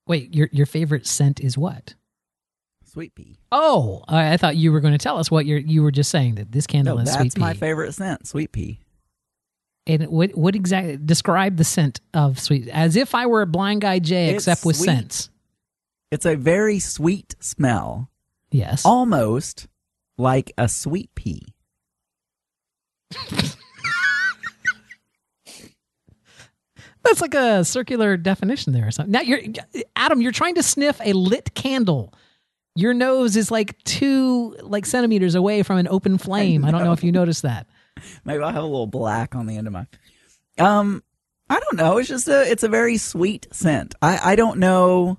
Wait, your favorite scent is what? Sweet pea. Oh, I thought you were going to tell us what you were just saying, that this candle is sweet pea. That's my favorite scent, sweet pea. And what exactly, describe the scent of sweet, as if I were a blind guy Jay, except with scents. It's a very sweet smell. Yes. Almost like a sweet pea. That's like a circular definition there or something. Now Adam, you're trying to sniff a lit candle. Your nose is like 2 centimeters away from an open flame. I don't know if you noticed that. Maybe I'll have a little black on the end of my. I don't know. It's just it's a very sweet scent. I don't know.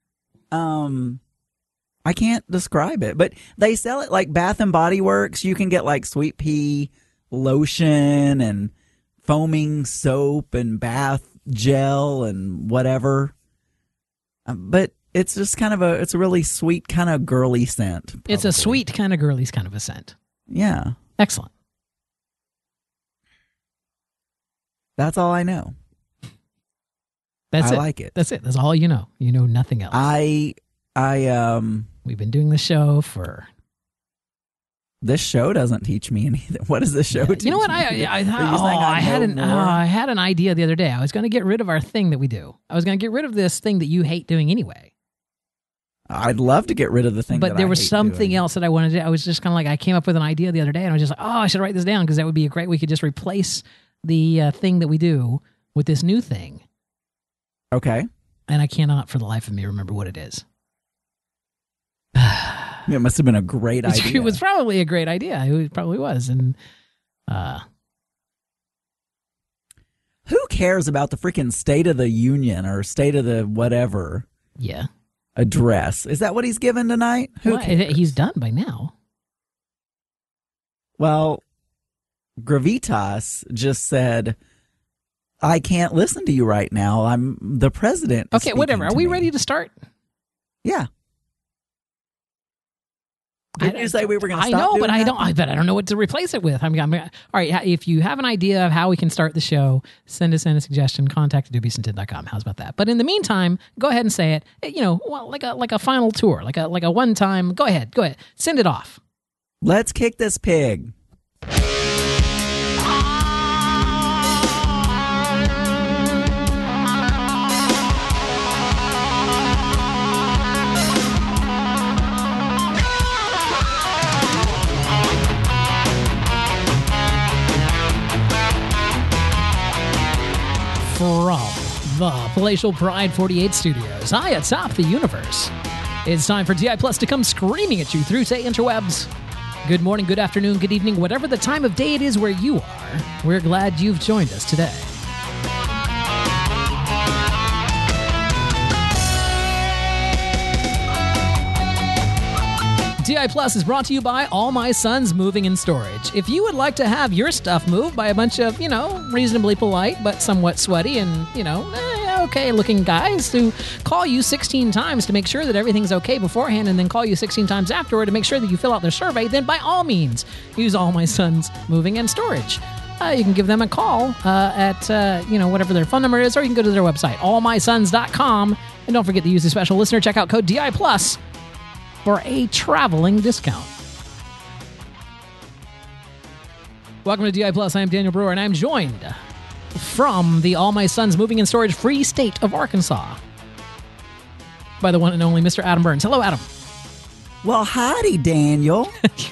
I can't describe it, but they sell it like Bath and Body Works. You can get like sweet pea lotion and foaming soap and bath gel and whatever. But it's just it's a really sweet kind of girly scent. Probably. It's a sweet kind of girly kind of a scent. Yeah. Excellent. That's all I know. I like it. That's it. That's all you know. You know nothing else. We've been doing the show for. This show doesn't teach me anything. What does this show teach me? You know what? I had an idea the other day. I was going to get rid of our thing that we do. I was going to get rid of this thing that you hate doing anyway. I'd love to get rid of the thing, but there was something else that I wanted to do. I was just kind of like, I came up with an idea the other day, and I was just like, I should write this down because that would be great. We could just replace the thing that we do with this new thing. Okay. And I cannot for the life of me remember what it is. It must have been a great idea. It was probably a great idea. It probably was. And who cares about the freaking State of the Union or State of the whatever? Yeah. Address. Is that what he's given tonight? He's done by now. Well, Gravitas just said, I can't listen to you right now. I'm the president. Okay, whatever. Are we ready to start? Yeah. Didn't you say we were going to stop? I know, but I don't know what to replace it with. All right, if you have an idea of how we can start the show, send us in a suggestion, contact dubiousandtin.com. How's about that? But in the meantime, go ahead and say it. Like a final tour, like a one time. Go ahead. Send it off. Let's kick this pig. From the Palatial Pride 48 Studios, high atop the universe, it's time for DI Plus to come screaming at you through, say, interwebs. Good morning, good afternoon, good evening, whatever the time of day it is where you are. We're glad you've joined us today. DI Plus is brought to you by All My Sons Moving and Storage. If you would like to have your stuff moved by a bunch of, reasonably polite but somewhat sweaty and, okay-looking guys who call you 16 times to make sure that everything's okay beforehand and then call you 16 times afterward to make sure that you fill out their survey, then by all means, use All My Sons Moving and Storage. You can give them a call at, whatever their phone number is, or you can go to their website, allmysons.com, and don't forget to use the special listener checkout code DI Plus for a traveling discount. Welcome to DI Plus. I am Daniel Brewer, and I'm joined from the All My Sons Moving and Storage Free State of Arkansas by the one and only Mr. Adam Burns. Hello, Adam. Well, howdy, Daniel.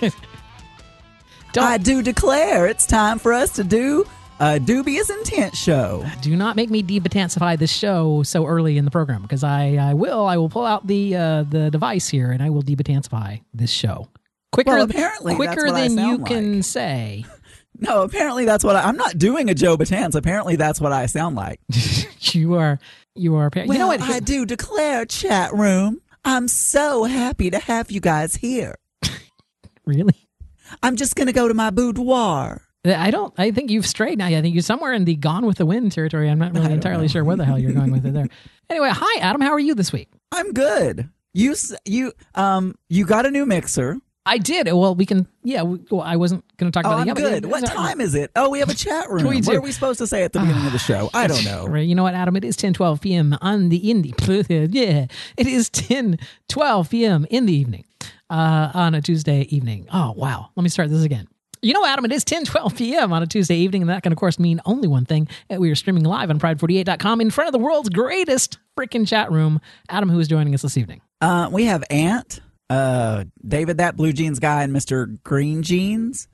I do declare it's time for us to do a Dubious Intent show. Do not make me debatancify this show so early in the program, because I will pull out the device here and I will debatancify this show quicker than you can say. No, apparently that's what I'm not doing a Joe Batanz. Apparently that's what I sound like. You are. Well, you know what? I do declare, chat room, I'm so happy to have you guys here. Really? I'm just going to go to my boudoir. I think you've strayed now. I think you're somewhere in the Gone with the Wind territory. I'm not really entirely sure where the hell you're going with it there. Anyway, hi, Adam. How are you this week? I'm good. You got a new mixer. I did. Well, we can. Yeah, well, I wasn't going to talk about I'm the good. What time is it? Oh, we have a chat room. We do. What are we supposed to say at the beginning of the show? I don't know. Right. You know what, Adam? It is 10:12 p.m. on the indie. Yeah, it is 10:12 p.m. in the evening on a Tuesday evening. Oh, wow. Let me start this again. You know, Adam, it is 10:12 p.m. on a Tuesday evening, and that can, of course, mean only one thing. We are streaming live on Pride48.com in front of the world's greatest freaking chat room. Adam, who is joining us this evening? We have Ant, David, that blue jeans guy, and Mr. Green Jeans,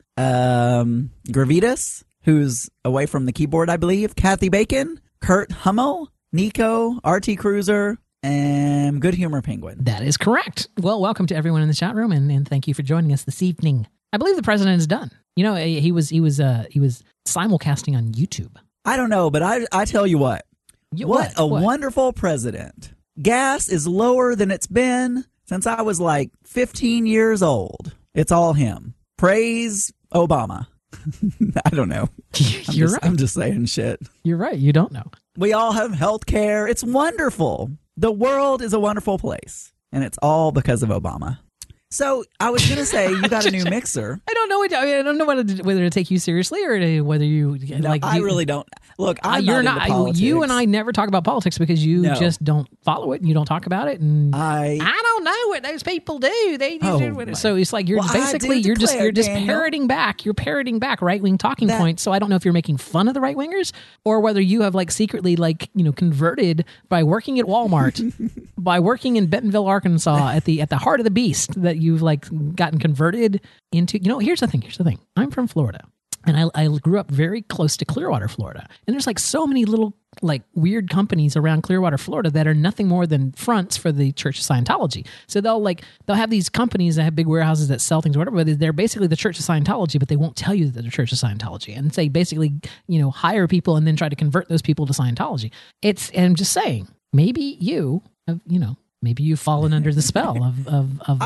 Gravitas, who's away from the keyboard, I believe, Kathy Bacon, Kurt Hummel, Nico, RT Cruiser, and Good Humor Penguin. That is correct. Well, welcome to everyone in the chat room, and thank you for joining us this evening. I believe the president is done. You know, he was simulcasting on YouTube. I don't know, but I tell you what. What a wonderful president. Gas is lower than it's been since I was like 15 years old. It's all him. Praise Obama. I don't know. Right. I'm just saying shit. You're right. You don't know. We all have health care. It's wonderful. The world is a wonderful place. And it's all because of Obama. So I was going to say, you got a new mixer. I don't know. I don't know whether to take you seriously or whether you like. I really don't. Look, you're not. Into politics. You and I never talk about politics because you just don't follow it and you don't talk about it. And I don't know what those people do. They do it. So it's like you're just parroting back. You're parroting back right wing talking points. So I don't know if you're making fun of the right wingers or whether you have like secretly like converted by working at Walmart, by working in Bentonville, Arkansas at the heart of the beast that you've like gotten converted into. Here's the thing. I'm from Florida. And I grew up very close to Clearwater, Florida. And there's like so many little like weird companies around Clearwater, Florida that are nothing more than fronts for the Church of Scientology. So they'll have these companies that have big warehouses that sell things or whatever, but they're basically the Church of Scientology, but they won't tell you that they're the Church of Scientology. And say basically, hire people and then try to convert those people to Scientology. And I'm just saying, maybe you have, maybe you've fallen under the spell of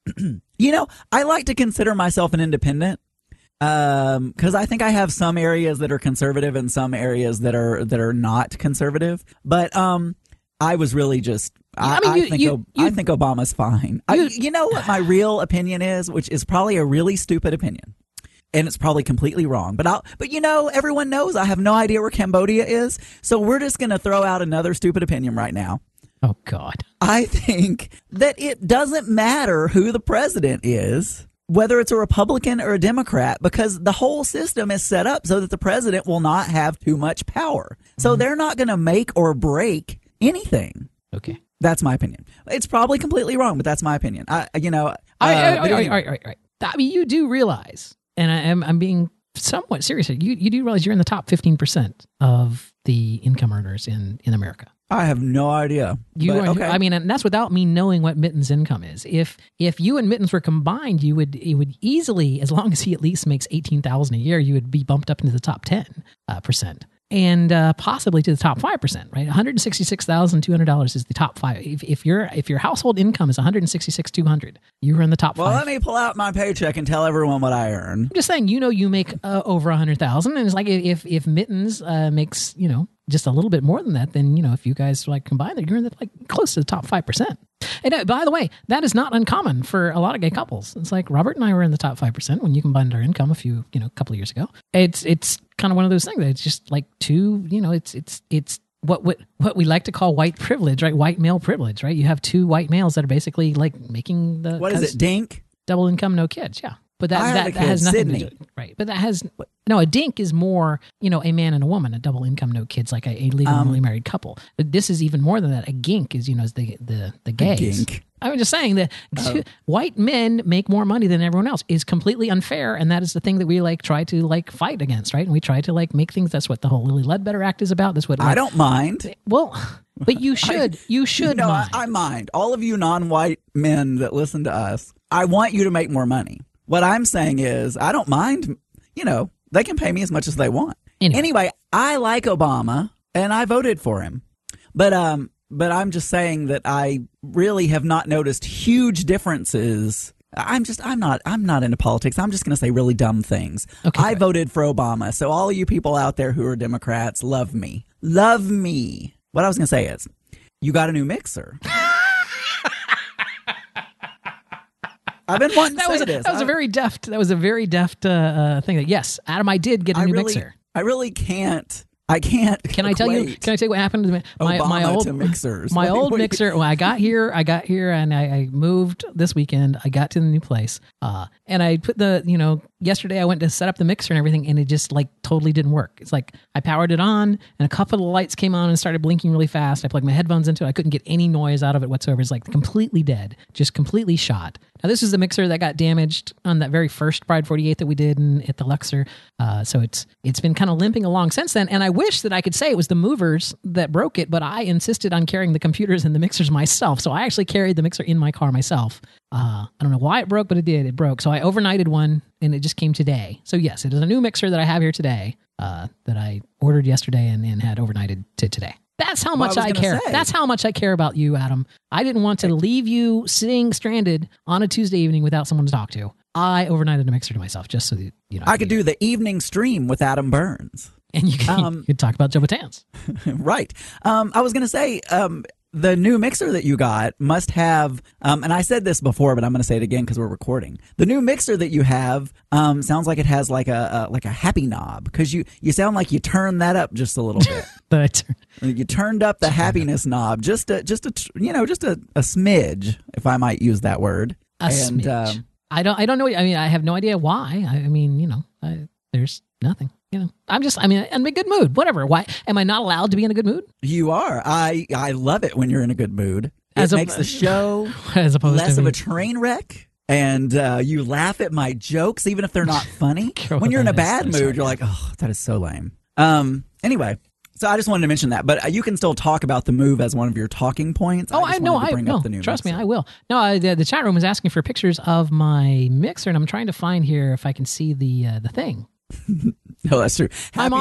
I like to consider myself an independent. Because I think I have some areas that are conservative and some areas that are not conservative. But I was really just I think Obama's fine. You know what my real opinion is, which is probably a really stupid opinion, and it's probably completely wrong. But everyone knows I have no idea where Cambodia is, so we're just gonna throw out another stupid opinion right now. Oh God! I think that it doesn't matter who the president is, whether it's a Republican or a Democrat, because the whole system is set up so that the president will not have too much power. So they're not going to make or break anything. Okay. That's my opinion. It's probably completely wrong, but that's my opinion. All right. I mean, you do realize, and I'm being somewhat serious here, you do realize you're in the top 15% of the income earners in America. I have no idea. Okay. I mean, and that's without me knowing what Mitten's income is. If you and Mittens were combined, it would easily, as long as he at least makes $18,000 a year, you would be bumped up into the top 10%. And possibly to the top 5%, right? $166,200 is the top 5. If your household income is $166,200, you're in the top 5. Well, let me pull out my paycheck and tell everyone what I earn. I'm just saying, you make over $100,000, and it's like if Mittens makes just a little bit more than that, then if you guys like combine it, you're in close to the top 5%. And by the way, that is not uncommon for a lot of gay couples. It's like Robert and I were in the top 5% when you combined our income a couple of years ago. It's kind of one of those things that it's just like two, it's what we like to call white privilege, right? White male privilege, right? You have two white males that are basically like making the what is it, dink? Double income, no kids, yeah. But that has nothing Sydney. to do, right? But that has a dink is more, a man and a woman, a double income, no kids, like a legally married couple. But this is even more than that. A gink is, is the gays. Gink. I'm just saying that white men make more money than everyone else is completely unfair, and that is the thing that we try to fight against, right? And we try to make things. That's what the whole Lily Ledbetter Act is about. That's what I don't mind. Well, but you should. You should. No, mind. I mind. All of you non-white men that listen to us, I want you to make more money. What I'm saying is, I don't mind. They can pay me as much as they want. Anyway, I like Obama, and I voted for him. But I'm just saying that I really have not noticed huge differences. I'm not into politics. I'm just going to say really dumb things. Okay, I voted for Obama. So all of you people out there who are Democrats, love me. Love me. What I was going to say is, you got a new mixer. I've been wanting to That say this. was a very deft. That was a very deft thing. That, yes, Adam, I did get a new mixer. I really can't. I can't. Can I tell you? Can I tell you what happened to my old to mixers? My old mixer. When I got here, and I moved this weekend. I got to the new place, and I put yesterday I went to set up the mixer and everything, and it just like totally didn't work. It's like I powered it on, and a couple of the lights came on and started blinking really fast. I plugged my headphones into it. I couldn't get any noise out of it whatsoever. It's like completely dead, just completely shot. Now this is the mixer that got damaged on that very first Pride 48 that we did at the Luxor. So it's been kind of limping along since then. And I wish that I could say it was the movers that broke it, but I insisted on carrying the computers and the mixers myself. So I actually carried the mixer in my car myself. I don't know why it broke, but it did. It broke. So I overnighted one, and it just came today. So yes, it is a new mixer that I have here today that I ordered yesterday and had overnighted to today. That's how much I care. That's how much I care about you, Adam. I didn't want to leave you sitting stranded on a Tuesday evening without someone to talk to. I overnighted a mixer to myself just so that, I could do the evening stream with Adam Burns. And you could talk about Joe Batanz. Right. I was going to say, the new mixer that you got must have, and I said this before, but I'm going to say it again because we're recording. The new mixer that you have sounds like it has like a happy knob, because you sound like you turned that up just a little bit. You turned up the happiness knob just a smidge, if I might use that word. Smidge. I don't know. I mean, I have no idea why. I mean, there's nothing. I'm in a good mood. Whatever. Why am I not allowed to be in a good mood? You are. I love it when you're in a good mood. It makes the show as opposed less to of a train wreck, and you laugh at my jokes even if they're not funny. When you're in a bad mood, you're like, oh, that is so lame. Anyway, so I just wanted to mention that, but you can still talk about the move as one of your talking points. I know. Trust me, I will. No, the chat room was asking for pictures of my mixer, and I'm trying to find here if I can see the thing. No, that's true. I'm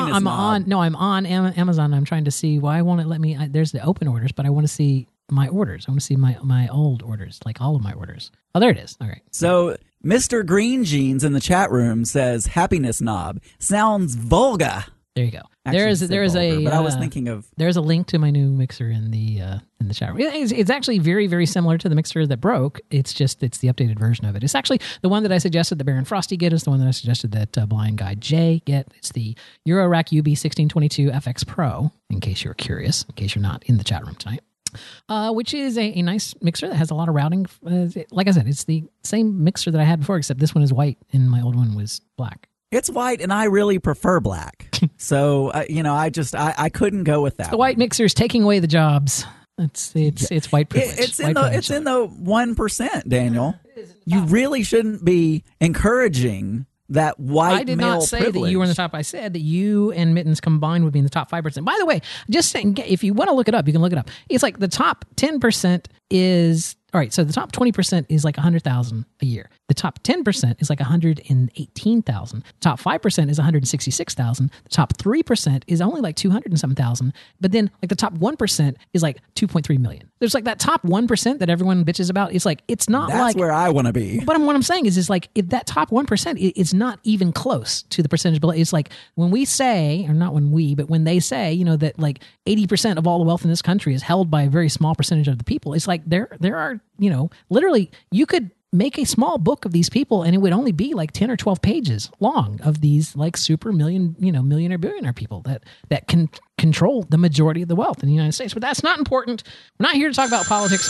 on Amazon. I'm trying to see why won't it let me. There's the open orders, but I want to see my orders. I want to see my old orders, like all of my orders. Oh, there it is. All right. So Mr. Green Jeans in the chat room says happiness knob sounds vulgar. There you go. Actually, But I was thinking of. There's a link to my new mixer in the chat room. It's actually very, very similar to the mixer that broke. It's the updated version of it. It's actually the one that I suggested that Baron Frosty get is the one that I suggested that Blind Guy J get. It's the Eurorack UB1622 FX Pro. In case you're curious, in case you're not in the chat room tonight. Which is a nice mixer that has a lot of routing. Like I said, it's the same mixer that I had before, except this one is white and my old one was black. It's white, and I really prefer black. So, I couldn't go with that. The white mixer's taking away the jobs. It's white privilege. It's in the 1%, Daniel. You really shouldn't be encouraging that white male privilege. I did not say that you were in the top. I said that you and Mittens combined would be in the top 5%. By the way, just saying, if you want to look it up, you can look it up. It's like the top 10% is... All right, so the top 20% is like 100,000 a year. The top 10% is like 118,000. The top 5% is 166,000. The top 3% is only like 200 and some thousand. But then like the top 1% is like 2.3 million. There's like that top 1% that everyone bitches about. It's like, it's not That's where I want to be. But what I'm saying is like, if that top 1%, it's not even close to the percentage below. It's like when we say, or not when we, but when they say, that like 80% of all the wealth in this country is held by a very small percentage of the people. It's like there are, literally you could make a small book of these people and it would only be like 10 or 12 pages long of these like super millionaire billionaire people that can control the majority of the wealth in the United States. But that's not important. We're not here to talk about politics.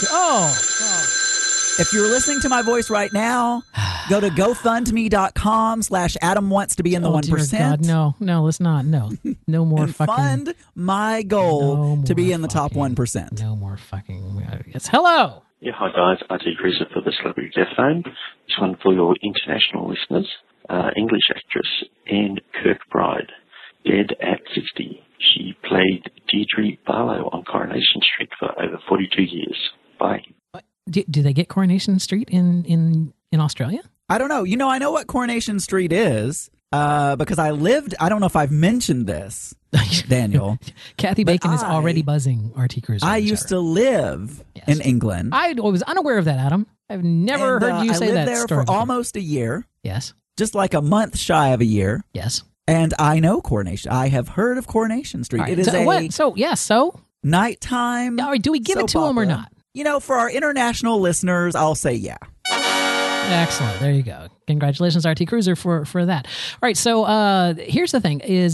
If you're listening to my voice right now, go to GoFundMe.com/Adam wants to be in the 1%. God, no, let's not. No more and fucking. Fund my goal to be in the top 1%. No more fucking. Yes, hello. Yeah, hi guys, RT Cruiser for the Celebrity Death Phone. This one for your international listeners. English actress Anne Kirkbride, dead at 60. She played Deirdre Barlow on Coronation Street for over 42 years. Bye. Do they get Coronation Street in Australia? I don't know. I know what Coronation Street is because I don't know if I've mentioned this, Daniel. Kathy Bacon is already buzzing RT Cruiser. I used to live in England. I was unaware of that, Adam. I've never heard you say that story. I lived there for almost a year. Yes. Just like a month shy of a year. Yes. And I know Coronation. I have heard of Coronation Street. Right. It is So nighttime. All right, do we give it to them or not? For our international listeners, I'll say yeah. Excellent. There you go. Congratulations, RT Cruiser, for that. All right. So here's the thing: is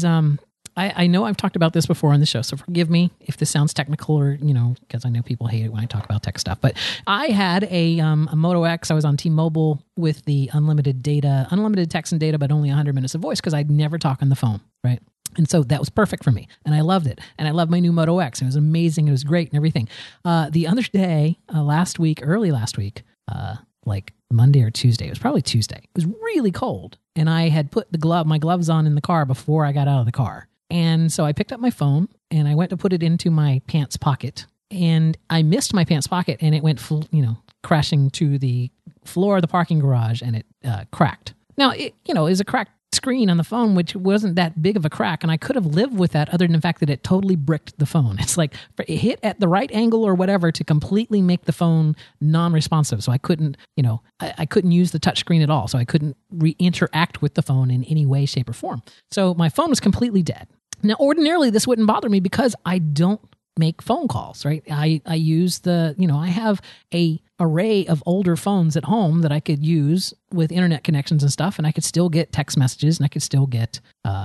I know I've talked about this before on the show, so forgive me if this sounds technical or because I know people hate it when I talk about tech stuff. But I had a Moto X. I was on T-Mobile with the unlimited text and data, but only 100 minutes of voice because I'd never talk on the phone, right? And so that was perfect for me. And I loved it. And I loved my new Moto X. It was amazing. It was great and everything. The other day, early last week, like Monday or Tuesday, it was probably Tuesday. It was really cold. And I had put my gloves on in the car before I got out of the car. And so I picked up my phone and I went to put it into my pants pocket. And I missed my pants pocket and it went, crashing to the floor of the parking garage and it cracked. Now, it was a cracked screen on the phone, which wasn't that big of a crack, and I could have lived with that other than the fact that it totally bricked the phone. It's like it hit at the right angle or whatever to completely make the phone non-responsive. So I couldn't, I couldn't use the touchscreen at all. So I couldn't interact with the phone in any way, shape, or form. So my phone was completely dead. Now, ordinarily, this wouldn't bother me because I don't make phone calls, right? I use I have a array of older phones at home that I could use with internet connections and stuff, and I could still get text messages and I could still get,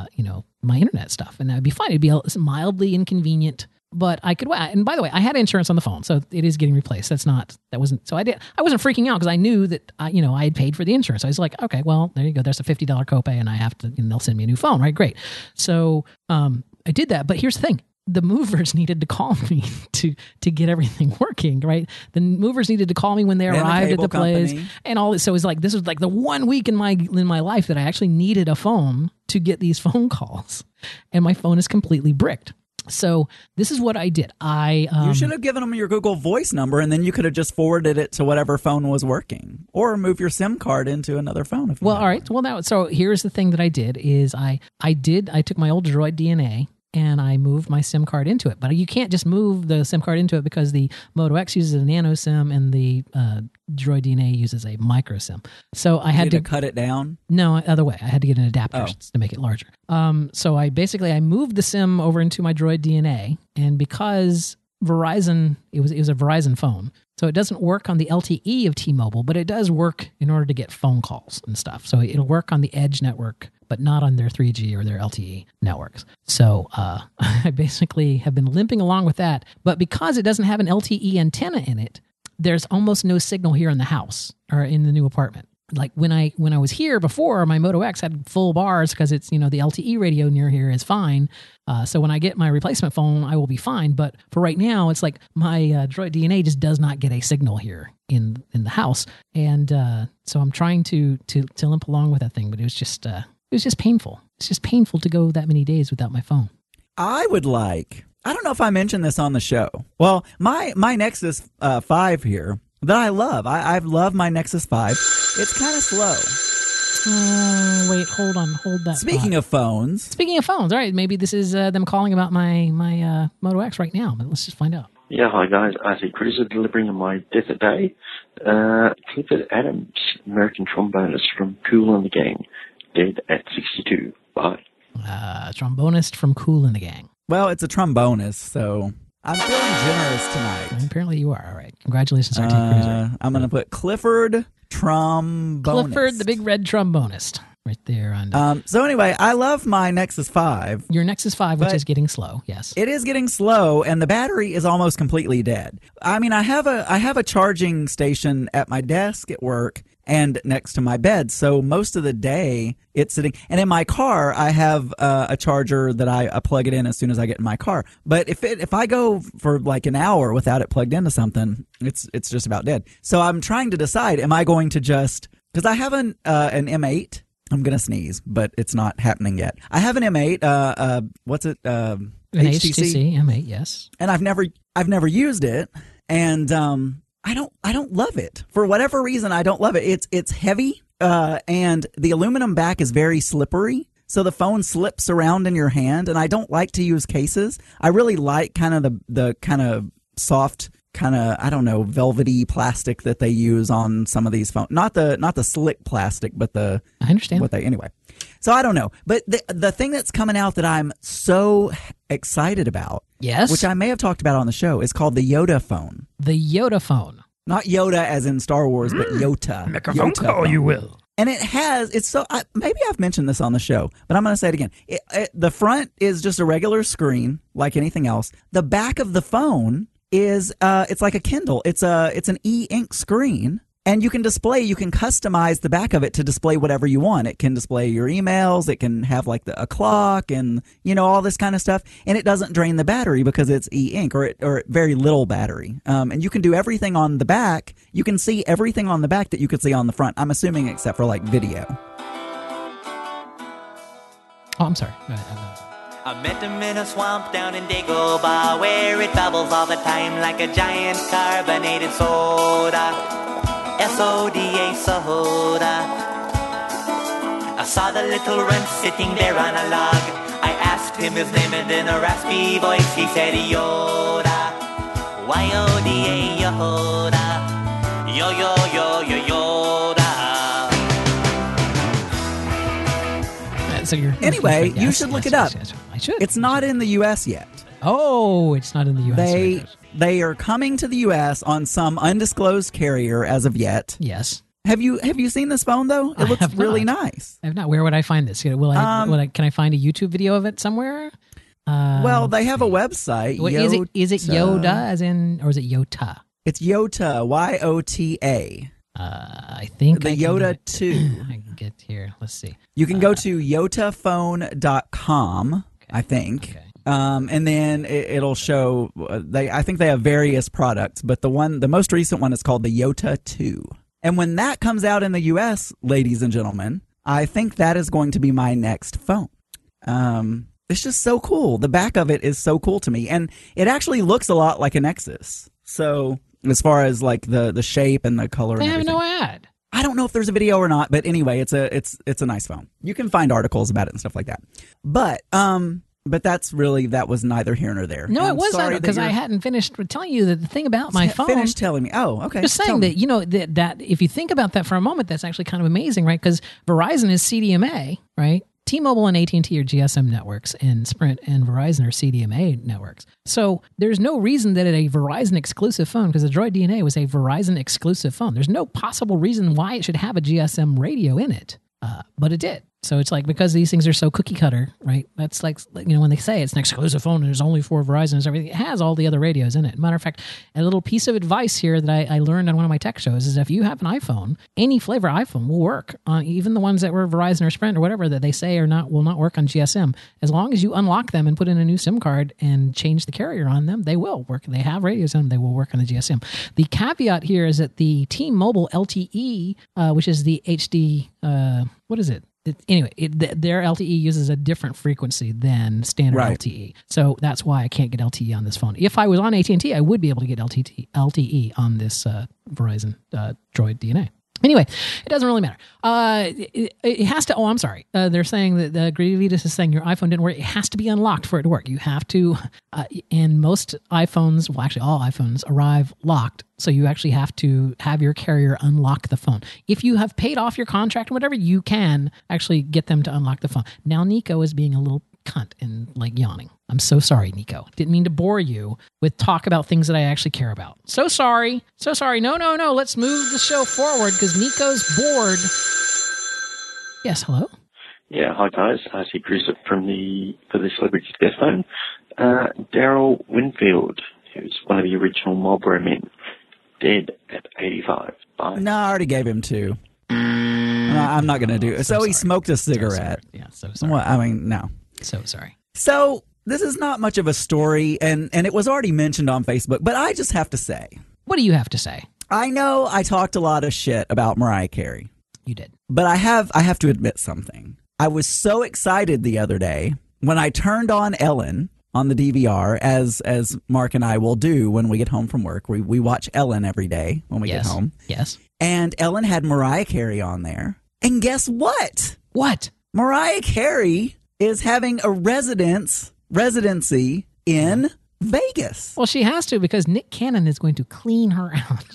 my internet stuff, and that'd be fine. It'd be mildly inconvenient, but I could. And by the way, I had insurance on the phone, so it is getting replaced. So I wasn't freaking out because I knew that, I had paid for the insurance. I was like, okay, well, there you go. There's a $50 copay, and I have to, and they'll send me a new phone, right? Great. So I did that, but here's the thing. The movers needed to call me to get everything working, right? The movers needed to call me when they arrived at the place and all this. So it was this was like the 1 week in my life that I actually needed a phone to get these phone calls, and my phone is completely bricked. So this is what I did. You should have given them your Google Voice number, and then you could have just forwarded it to whatever phone was working, or move your SIM card into another phone. If you all right. Well, so here's the thing that I did is I took my old Droid DNA. And I moved my SIM card into it. But you can't just move the SIM card into it because the Moto X uses a nano SIM and the Droid DNA uses a micro SIM. So I had to cut it down? No, other way. I had to get an adapter to make it larger. So I moved the SIM over into my Droid DNA. And because Verizon, it was a Verizon phone. So it doesn't work on the LTE of T-Mobile, but it does work in order to get phone calls and stuff. So it'll work on the Edge network, but not on their 3G or their LTE networks. So I basically have been limping along with that. But because it doesn't have an LTE antenna in it, there's almost no signal here in the house or in the new apartment. Like when I was here before, my Moto X had full bars because it's, the LTE radio near here is fine. So when I get my replacement phone, I will be fine. But for right now, it's like my Droid DNA just does not get a signal here in the house. And so I'm trying to limp along with that thing, but it was just painful. It's just painful to go that many days without my phone. I don't know if I mentioned this on the show. Well, my Nexus 5 here that I love. I've loved my Nexus 5. It's kind of slow. Wait, hold that. Speaking of phones. All right, maybe this is them calling about my Moto X right now, but let's just find out. Yeah, hi guys, RT Cruiser delivering on my death a day. Clifford Adams, American trombonist from Kool and the Gang, dead at 62. Bye. Trombonist from Kool and the Gang. Well, it's a trombonist, so I'm feeling generous tonight. Well, apparently you are. All right. Congratulations, RT Cruiser. I'm going to put Clifford Trombonist. Clifford, the big red trombonist. Right there. So anyway, I love my Nexus 5. Your Nexus 5, which is getting slow, yes. It is getting slow, and the battery is almost completely dead. I mean, I have a charging station at my desk at work and next to my bed, so most of the day it's sitting. And in my car, I have a charger that I plug it in as soon as I get in my car. But if I go for like an hour without it plugged into something, it's just about dead. So I'm trying to decide: am I going to just, because I have an M8. I'm going to sneeze, but it's not happening yet. I have an M8. What's it? An HTC M8, yes. And I've never used it, and I don't love it. For whatever reason, I don't love it. It's heavy, and the aluminum back is very slippery, so the phone slips around in your hand, and I don't like to use cases. I really like kind of the kind of soft, kind of, I don't know, velvety plastic that they use on some of these phones. Not the slick plastic, but the, I understand. Anyway. So I don't know. But the thing that's coming out that I'm so excited about, yes, which I may have talked about on the show, is called the Yoda phone. The Yoda phone. Not Yoda as in Star Wars, but Yota. Make a phone call, you will. And maybe I've mentioned this on the show, but I'm going to say it again. The front is just a regular screen like anything else. The back of the phone is, it's like a Kindle. It's an e-ink screen. And you can customize the back of it to display whatever you want. It can display your emails. It can have like a clock and, all this kind of stuff. And it doesn't drain the battery because it's e-ink or very little battery. And you can do everything on the back. You can see everything on the back that you could see on the front. I'm assuming except for like video. Oh, I'm sorry. Go ahead. I met him in a swamp down in Dagobah where it bubbles all the time like a giant carbonated soda. S-O-D-A, soda. I saw the little runt sitting there on a log. I asked him his name and in a raspy voice he said Yoda. Y-O-D-A, Yoda. Yoda. So anyway, you should look it up. Yes, I should. It's not in the U.S. yet. Oh, it's not in the U.S. They are coming to the U.S. on some undisclosed carrier as of yet. Yes. Have you seen this phone though? It looks really nice. I have not. Where would I find this? Can I find a YouTube video of it somewhere? Well, they have a website. Is it Yoda as in, or is it Yota? It's Yota, Y-O-T-A. I think the Yoda 2. I can get here. Let's see. You can go to yotaphone.com, okay. I think. Okay. And then it'll show. I think they have various products, but the most recent one is called the Yota 2. And when that comes out in the U.S., ladies and gentlemen, I think that is going to be my next phone. It's just so cool. The back of it is so cool to me, and it actually looks a lot like a Nexus. So as far as like the shape and the color, they and everything. have no ad. I don't know if there's a video or not, but anyway, it's a nice phone. You can find articles about it and stuff like that. But that was neither here nor there. No, it wasn't, because I hadn't finished telling you the thing about my phone. Finish telling me. Oh, okay. Just saying that, that if you think about that for a moment, that's actually kind of amazing, right? Because Verizon is CDMA, right? T-Mobile and AT&T are GSM networks, and Sprint and Verizon are CDMA networks. So there's no reason that a Verizon exclusive phone, because the Droid DNA was a Verizon exclusive phone, there's no possible reason why it should have a GSM radio in it, but it did. So it's like, because these things are so cookie cutter, right? That's like, when they say it's an exclusive phone and there's only for Verizon and everything, it has all the other radios in it. Matter of fact, a little piece of advice here that I learned on one of my tech shows is if you have an iPhone, any flavor iPhone will work on, even the ones that were Verizon or Sprint or whatever that they say will not work on GSM. As long as you unlock them and put in a new SIM card and change the carrier on them, they will work. They have radios on them. They will work on the GSM. The caveat here is that the T-Mobile LTE, which is the HD, what is it? Their LTE uses a different frequency than standard LTE. So that's why I can't get LTE on this phone. If I was on AT&T, I would be able to get LTE on this Verizon Droid DNA. Anyway, it doesn't really matter. It has to. Oh, I'm sorry. They're saying that Grievous is saying your iPhone didn't work. It has to be unlocked for it to work. You have to. And most iPhones, well, actually all iPhones, arrive locked. So you actually have to have your carrier unlock the phone. If you have paid off your contract or whatever, you can actually get them to unlock the phone. Now Nico is being a little cunt and like yawning. I'm so sorry, Nico. Didn't mean to bore you with talk about things that I actually care about. So sorry. So sorry. No. Let's move the show forward because Nico's bored. Yes, hello? Yeah, hi guys. Ted Cruz for the Celebrity Death Phone. Daryl Winfield, who's one of the original Marlboro men, dead at 85. Bye. No, I already gave him 2. I'm not going to do it. So he smoked a cigarette. So sorry. Well, I mean, no. So sorry. So this is not much of a story, and it was already mentioned on Facebook, but I just have to say. What do you have to say? I know I talked a lot of shit about Mariah Carey. You did. But I have to admit something. I was so excited the other day when I turned on Ellen on the DVR, as Mark and I will do when we get home from work. We watch Ellen every day when we get home. Yes. And Ellen had Mariah Carey on there. And guess what? What? Mariah Carey is having a residency in Vegas. Well, she has to, because Nick Cannon is going to clean her out.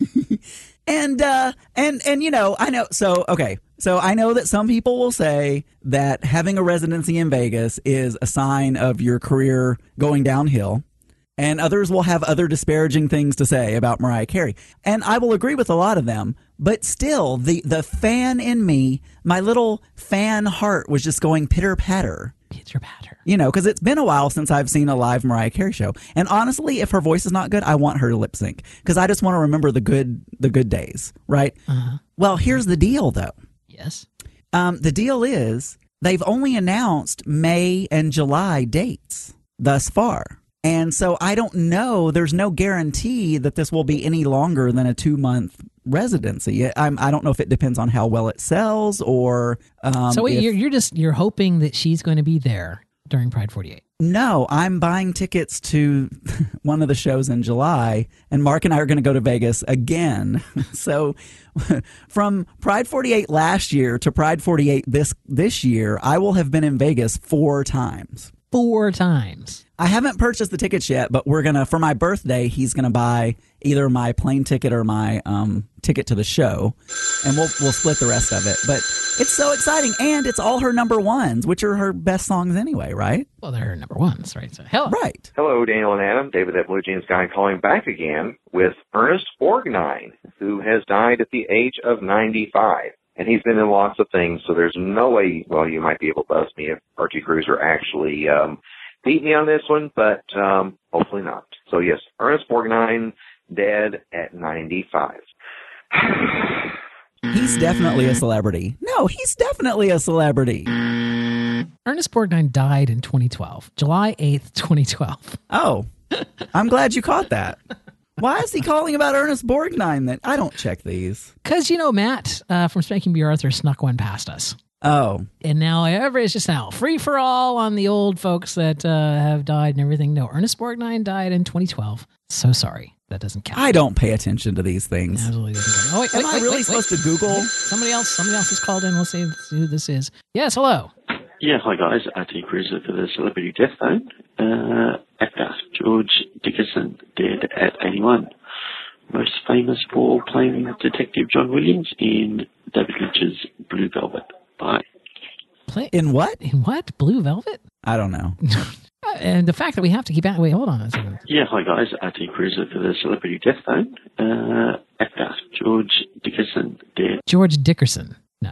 And you know, I know. So I know that some people will say that having a residency in Vegas is a sign of your career going downhill. And others will have other disparaging things to say about Mariah Carey. And I will agree with a lot of them. But still, the fan in me, my little fan heart was just going pitter-patter. Pitter-patter. You know, because it's been a while since I've seen a live Mariah Carey show. And honestly, if her voice is not good, I want her to lip sync. Because I just want to remember the good days, right? Uh-huh. Well, here's the deal, though. Yes. The deal is they've only announced May and July dates thus far. And so I don't know. There's no guarantee that this will be any longer than a 2-month residency. I don't know if it depends on how well it sells or. So wait, you're hoping that she's going to be there during Pride 48. No, I'm buying tickets to one of the shows in July, and Mark and I are going to go to Vegas again. So from Pride 48 last year to Pride 48 this year, I will have been in Vegas 4 times. 4 times. I haven't purchased the tickets yet, but we're going to, for my birthday, he's going to buy either my plane ticket or my ticket to the show, and we'll split the rest of it. But it's so exciting, and it's all her number ones, which are her best songs anyway, right? Well, they're her number ones, right? So, hello. Right. Hello, Daniel and Adam. David, that Blue Jeans guy, calling back again with Ernest Borgnine, who has died at the age of 95. And he's been in lots of things, so there's no way, well, you might be able to buzz me if Archie Cruiser actually beat me on this one, but hopefully not. So, yes, Ernest Borgnine, dead at 95. He's definitely a celebrity. No, he's definitely a celebrity. Ernest Borgnine died in 2012, July 8th, 2012. Oh, I'm glad you caught that. Why is he calling about Ernest Borgnine then? I don't check these. Because, Matt from Spanking B. Arthur snuck one past us. Oh. And now it's just now free for all on the old folks that have died and everything. No, Ernest Borgnine died in 2012. So sorry. That doesn't count. I don't pay attention to these things. Absolutely doesn't count. Oh, wait, Am I really supposed to Google? Somebody else has called in. Let's see who this is. Yes, hello. Yeah, hi guys. RT Cruiser for the Celebrity Death Phone. Actor George Dickerson, dead at 81. Most famous for playing Detective John Williams in David Lynch's Blue Velvet. Bye. In what? In what? Blue Velvet? I don't know. And the fact that we have to keep out. Wait, hold on a second. Yeah, hi guys. RT Cruiser for the Celebrity Death Phone. Actor George Dickerson, dead. George Dickerson. No.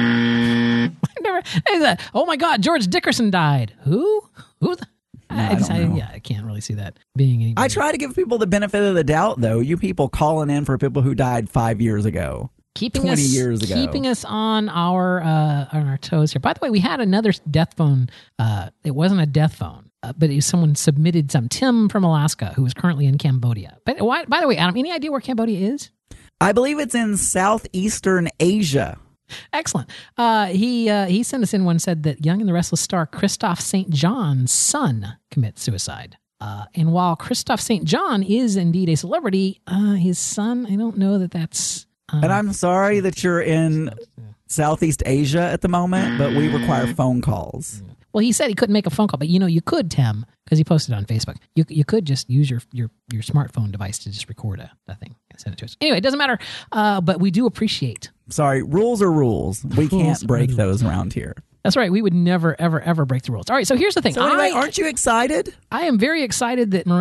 Oh my God, George Dickerson died. Who? I can't really see that being anybody. I try to give people the benefit of the doubt, though. You people calling in for people who died 5 years ago. 20 years ago. Keeping us on our toes here. By the way, we had another death phone. It wasn't a death phone, but someone submitted some. Tim from Alaska, who is currently in Cambodia. But by the way, Adam, any idea where Cambodia is? I believe it's in Southeastern Asia. Excellent. He sent us in one, said that Young and the Restless star Christophe St. John's son commits suicide. And while Christophe St. John is indeed a celebrity, his son, I don't know that's... and I'm sorry that you're in Southeast Asia at the moment, but we require phone calls. Well, he said he couldn't make a phone call, but you could, Tim, because he posted on Facebook. You could just use your smartphone device to just record a thing and send it to us. Anyway, it doesn't matter, but we do appreciate. Sorry, rules are rules. We can't break those around here. That's right. We would never, ever, ever break the rules. All right, so here's the thing. So anyway, aren't you excited? I am very excited that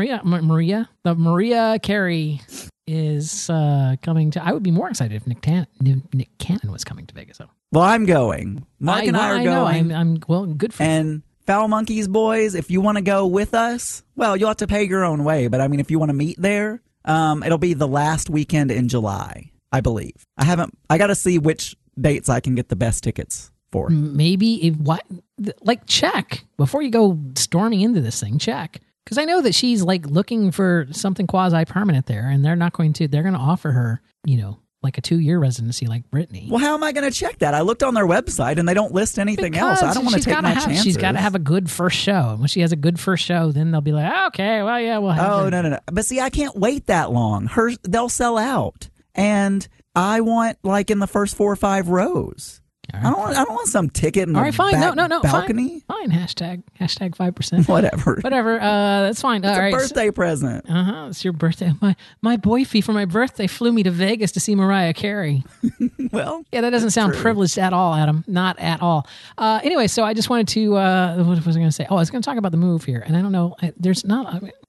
Mariah Carey is coming to. I would be more excited if Nick Cannon was coming to Vegas. So. Well, I'm going. Mark and I are going. I'm good for you. And Foul Monkeys boys, if you want to go with us, well, you'll have to pay your own way. But I mean, if you want to meet there, it'll be the last weekend in July, I believe. I got to see which dates I can get the best tickets for. Maybe check before you go storming into this thing. Check. Because I know that she's looking for something quasi-permanent there, and they're going to offer her, like a 2-year residency like Britney. Well, how am I going to check that? I looked on their website, and they don't list anything else. I don't want to take my chances. She's got to have a good first show. And when she has a good first show, then they'll be like, okay, well, yeah, we'll have her. No. But see, I can't wait that long. They'll sell out. And I want, in the first 4 or 5 rows. Right. I don't want some ticket in the fine. No, balcony. Fine. Hashtag 5%. Whatever. That's fine. It's a birthday present. It's your birthday. My boyfie for my birthday flew me to Vegas to see Mariah Carey. Well, yeah, that doesn't sound privileged at all, Adam. Not at all. Anyway, so I just wanted to. What was I going to say? Oh, I was going to talk about the move here, and I don't know. There's not.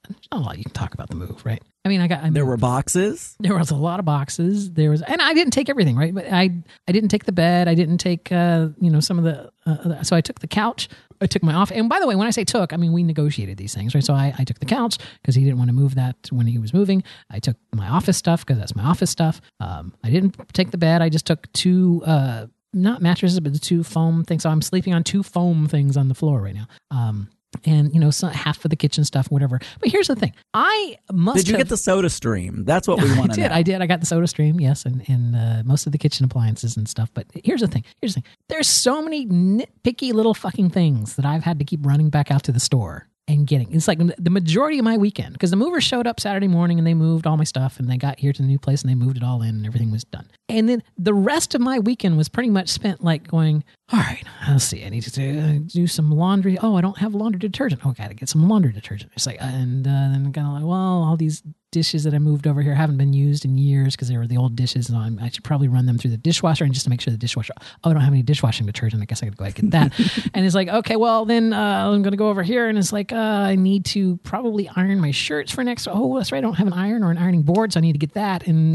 not a lot you can talk about the move, right? I mean, There were boxes. There was a lot of boxes. And I didn't take everything, right? But I didn't take the bed. I didn't take, some of the, so I took the couch. I took my office. And by the way, when I say took, I mean, we negotiated these things, right? So I took the couch because he didn't want to move that when he was moving. I took my office stuff because that's my office stuff. I didn't take the bed. I just took two, not mattresses, but the two foam things. So I'm sleeping on two foam things on the floor right now. And so half of the kitchen stuff, whatever. But here's the thing: Did you get the Soda Stream? That's what we want to know. I did. I got the Soda Stream, yes, and most of the kitchen appliances and stuff. But here's the thing: there's so many nitpicky little fucking things that I've had to keep running back out to the store and getting. It's like the majority of my weekend, because the movers showed up Saturday morning and they moved all my stuff and they got here to the new place and they moved it all in and everything was done. And then the rest of my weekend was pretty much spent like going, all right, let's see, I need to do some laundry. Oh, I don't have laundry detergent. Oh, I got to get some laundry detergent. It's like, and then kind of like, well, all these dishes that I moved over here haven't been used in years because they were the old dishes. And I should probably run them through the dishwasher and just to make sure the dishwasher, I don't have any dishwashing detergent. I guess I got to go ahead and get that. And it's like, okay, well, then I'm going to go over here. And it's like, I need to probably iron my shirts for next. Oh, that's right. I don't have an iron or an ironing board. So I need to get that. And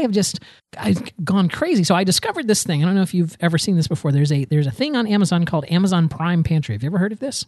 I've gone crazy. So I discovered this thing. I don't know if you've ever seen this before. There's a thing on Amazon called Amazon Prime Pantry. Have you ever heard of this?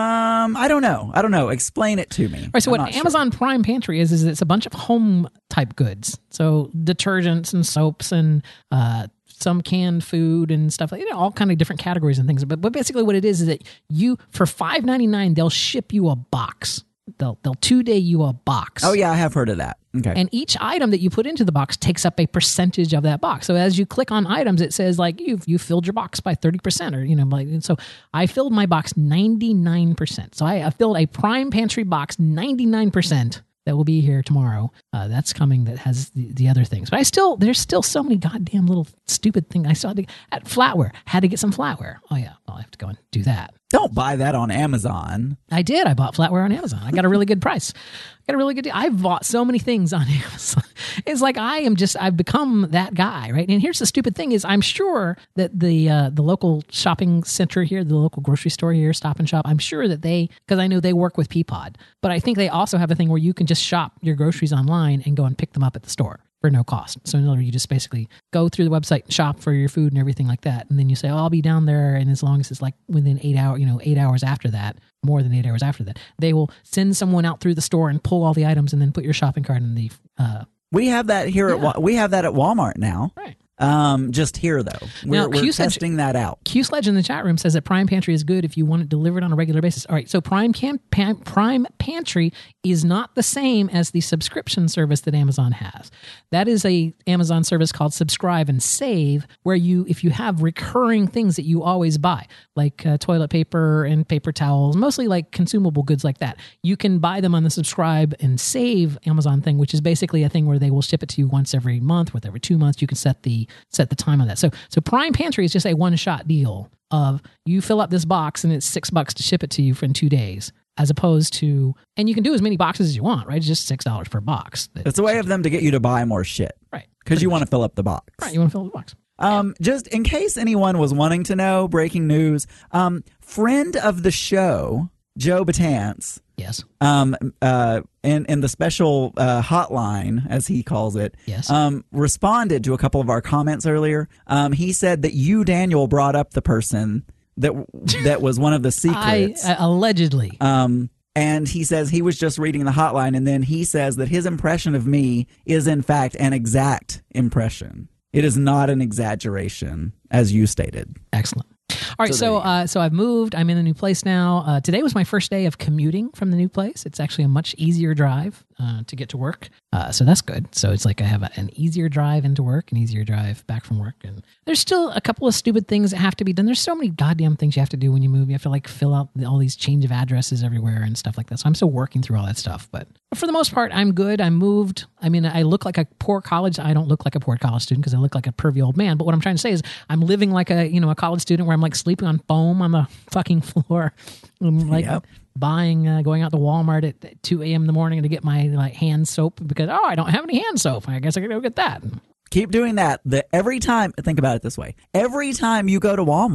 I don't know. Explain it to me. All right, so what Amazon Prime Pantry is it's a bunch of home type goods. So detergents and soaps and some canned food and stuff like all kind of different categories and things. But basically what it is that you, for $5.99, they'll ship you a box. They'll 2-day you a box. Oh yeah, I have heard of that. Okay. And each item that you put into the box takes up a percentage of that box. So as you click on items, it says like you filled your box by 30% or so I filled my box 99%. So I filled a Prime Pantry box 99%. That will be here tomorrow. That's coming. That has the other things, but there's still so many goddamn little stupid things. I saw at flatware. Had to get some flatware. Oh yeah, I'll have to go and do that. Don't buy that on Amazon. I did. I bought flatware on Amazon. I got a really good price. I got a really good deal. I've bought so many things on Amazon. It's like I've become that guy, right? And here's the stupid thing is I'm sure that the local shopping center here, the local grocery store here, Stop and Shop, I'm sure that because I know they work with Peapod, but I think they also have a thing where you can just shop your groceries online and go and pick them up at the store for no cost. So in other words, you just basically go through the website and shop for your food and everything like that. And then you say, oh, I'll be down there. And as long as it's like within 8 hours after that, more than 8 hours after that, they will send someone out through the store and pull all the items and then put your shopping cart in the... we have that here we have that at Walmart now. Right. Just here though, we're testing that out. Q-Sledge in the chat room says that Prime Pantry is good if you want it delivered on a regular basis. All right, so Prime Pantry is not the same as the subscription service that Amazon has. That is a Amazon service called Subscribe and Save, where if you have recurring things that you always buy, like toilet paper and paper towels, mostly like consumable goods like that, you can buy them on the Subscribe and Save Amazon thing, which is basically a thing where they will ship it to you once every month, once every 2 months. You can set the time on that. So Prime Pantry is just a one-shot deal of you fill up this box and it's $6 to ship it to you in 2 days, as opposed to, and you can do as many boxes as you want, right? It's just $6 per box. It's a way of them to get you to buy more shit. Right. Because you want to fill up the box. Right, you want to fill up the box. Just in case anyone was wanting to know, breaking news, friend of the show, Joe Batance. Yes. In the special hotline, as he calls it, yes. Responded to a couple of our comments earlier. He said that you, Daniel, brought up the person that was one of the secrets. Allegedly. And he says he was just reading the hotline, and then he says that his impression of me is, in fact, an exact impression. It is not an exaggeration, as you stated. Excellent. All right, so I've moved. I'm in a new place now. Today was my first day of commuting from the new place. It's actually a much easier drive to get to work, so that's good. So it's like I have an easier drive into work, an easier drive back from work, and there's still a couple of stupid things that have to be done. There's so many goddamn things you have to do when you move. You have to like fill out all these change of addresses everywhere and stuff like that. So I'm still working through all that stuff, but for the most part, I'm good. I moved. I mean, I look like a poor college. I don't look like a poor college student because I look like a pervy old man. But what I'm trying to say is I'm living like a college student where I'm like sleeping on foam on the fucking floor. I'm like going out to Walmart at 2 a.m. in the morning to get my hand soap because, I don't have any hand soap. I guess I could go get that. Keep doing that. Every time, think about it this way. Every time you go to Walmart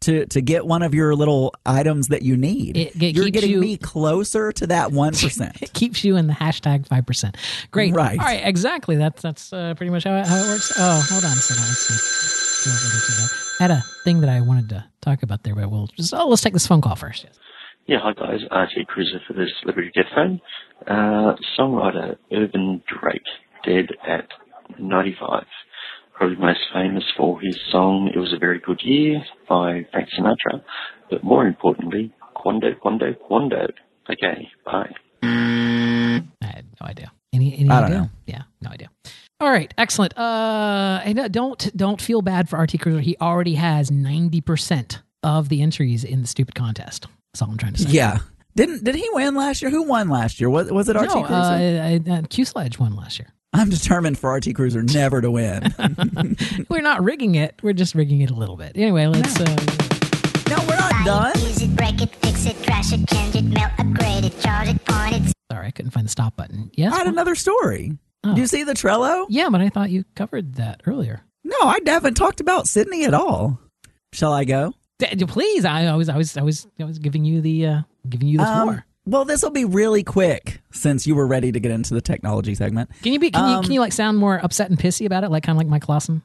to get one of your little items that you need. You're keeps getting me closer to that 1%. It keeps you in the hashtag 5%. Great. Right. All right. Exactly. That's pretty much how it works. Oh, hold on a second. Let's see. I had a thing that I wanted to talk about there, but let's take this phone call first. Yes. Yeah, hi guys, RT Cruiser for the Celebrity Death Phone. Songwriter Urban Drake, dead at 95. Probably most famous for his song It Was a Very Good Year by Frank Sinatra, but more importantly, Quando, Quando, Quando. Okay, bye. I had no idea. Any I don't idea? know. Yeah, no idea. All right, excellent. And don't feel bad for RT Cruiser. He already has 90% of the entries in the stupid contest. That's all I'm trying to say. Yeah. Did he win last year? Who won last year? Was it RT Cruiser? Q-Sledge won last year. I'm determined for RT Cruiser never to win. We're not rigging it. We're just rigging it a little bit. Anyway, let's... No, we're not done. Use it, break it, fix it, trash it, change it, melt, upgrade it, charge it, point it. Sorry, I couldn't find the stop button. Yes? I had another story. Oh. Do you see the Trello? Yeah, but I thought you covered that earlier. No, I haven't talked about Sydney at all. Shall I go? Please, I was giving you the floor. Well, this will be really quick since you were ready to get into the technology segment. Can you like sound more upset and pissy about it, like kind of like Mike Lawson?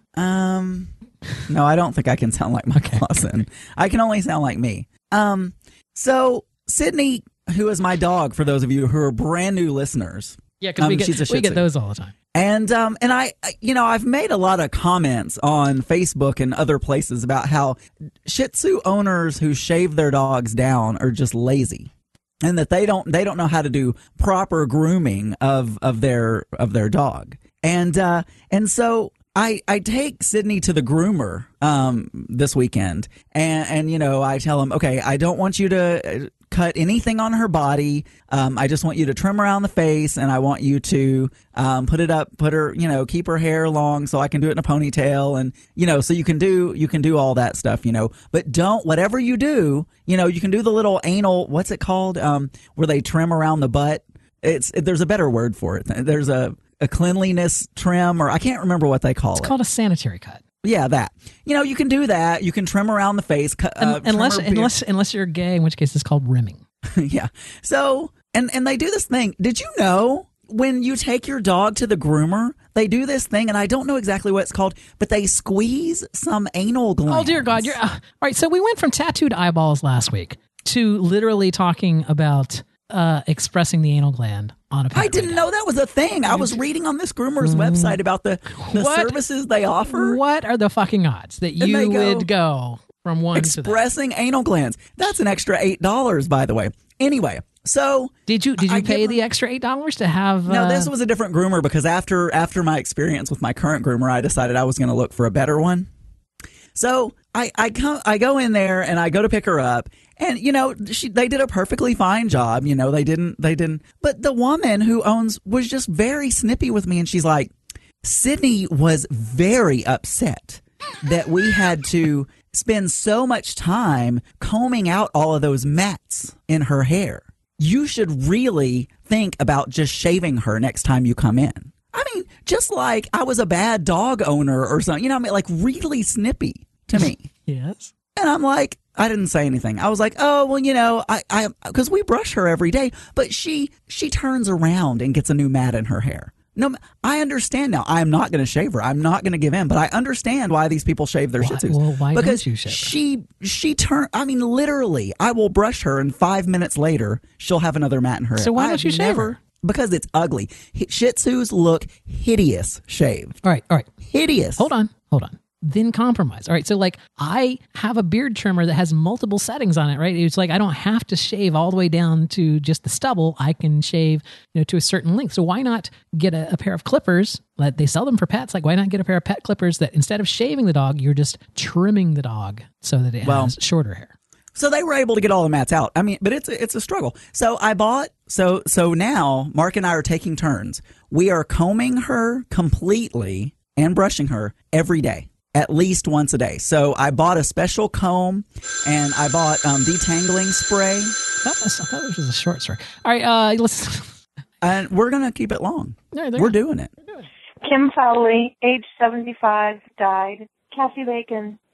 No, I don't think I can sound like Mike Lawson. I can only sound like me. So Sydney, who is my dog, for those of you who are brand new listeners. Yeah, because she's a Shih we get Tzu. those all the time. And I, I've made a lot of comments on Facebook and other places about how Shih Tzu owners who shave their dogs down are just lazy, and that they don't know how to do proper grooming of their dog. And so I take Sydney to the groomer this weekend, and I tell him, okay, I don't want you to cut anything on her body. I just want you to trim around the face, and I want you to keep her hair long so I can do it in a ponytail, and so you can do all that stuff, but don't, whatever you do, you can do the little anal, what's it called, where they trim around the butt. There's a better word for it. There's a cleanliness trim, or I can't remember what they call it. It's called a sanitary cut. Yeah, that. You can do that. You can trim around the face. Unless you're gay, in which case it's called rimming. Yeah. So, and they do this thing. Did you know when you take your dog to the groomer, they do this thing, and I don't know exactly what it's called, but they squeeze some anal glands. Oh, dear God. All right, so we went from tattooed eyeballs last week to literally talking about expressing the anal gland on a pet. I didn't know that was a thing. I was reading on this groomer's website about the services they offer. What are the fucking odds that you would go from one to that? Expressing anal glands. That's an extra $8, by the way. Anyway, so did you pay the extra $8 to have? No, this was a different groomer, because after my experience with my current groomer, I decided I was going to look for a better one. So I go in there and I go to pick her up, and they did a perfectly fine job. They didn't. But the woman who owns was just very snippy with me, and she's like, Sydney was very upset that we had to spend so much time combing out all of those mats in her hair. You should really think about just shaving her next time you come in. I mean, just like I was a bad dog owner or something, like really snippy to me. Yes. And I'm like, I didn't say anything. I was like, oh, well, I because we brush her every day, but she turns around and gets a new mat in her hair. No, I understand now. I'm not going to shave her. I'm not going to give in, but I understand why these people shave their Shih Tzus. Well, why because don't you shave her? she turned, I mean, literally, I will brush her, and 5 minutes later, she'll have another mat in her hair. So why don't you shave her? Because it's ugly. Shih Tzus look hideous shaved. All right. Hideous. Hold on. Then compromise. All right. So like I have a beard trimmer that has multiple settings on it, right? It's like I don't have to shave all the way down to just the stubble. I can shave, to a certain length. So why not get a pair of clippers? They sell them for pets. Like why not get a pair of pet clippers that instead of shaving the dog, you're just trimming the dog so that it has shorter hair. So they were able to get all the mats out. I mean, but it's a struggle. So I bought, so now Mark and I are taking turns. We are combing her completely and brushing her every day, at least once a day. So I bought a special comb, and I bought detangling spray. I thought this was a short story. All right, let's. And we're going to keep it long. We're doing it. Kim Fowley, age 75, died. Cassie Bacon,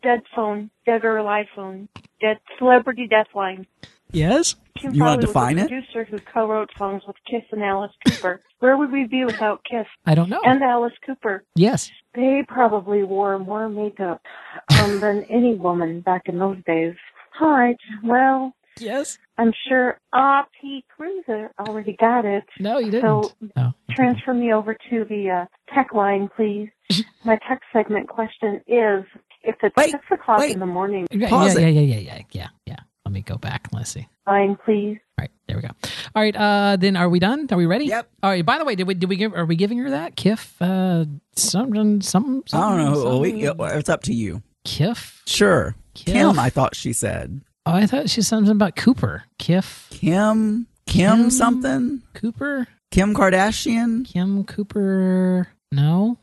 Dead phone. Dead or alive phone. Dead celebrity death line. Yes? Kim You want to Farley define was it? a producer who co-wrote songs with Kiss and Alice Cooper. Where would we be without Kiss I don't know. and Alice Cooper? Yes. They They probably wore more makeup than any woman back in those days. All right. Well, Yes? I'm sure R.T. Cruiser already got it. No, you didn't. So No. transfer me over to the tech line, please. My tech segment question is, if it's Wait, 6 o'clock wait. in the morning, Pause it. Yeah. Let me go back. Let's see. line, please. All right, there we go. All right, then are we done? Are we ready? Yep. All right. By the way, are we giving her that Kif? Something. I don't know. It's up to you. Kif. Sure. Kif? Kim, I thought she said. Oh, I thought she said something about Cooper. Kif. Kim something? Cooper. Kim Kardashian? Kim Cooper. No.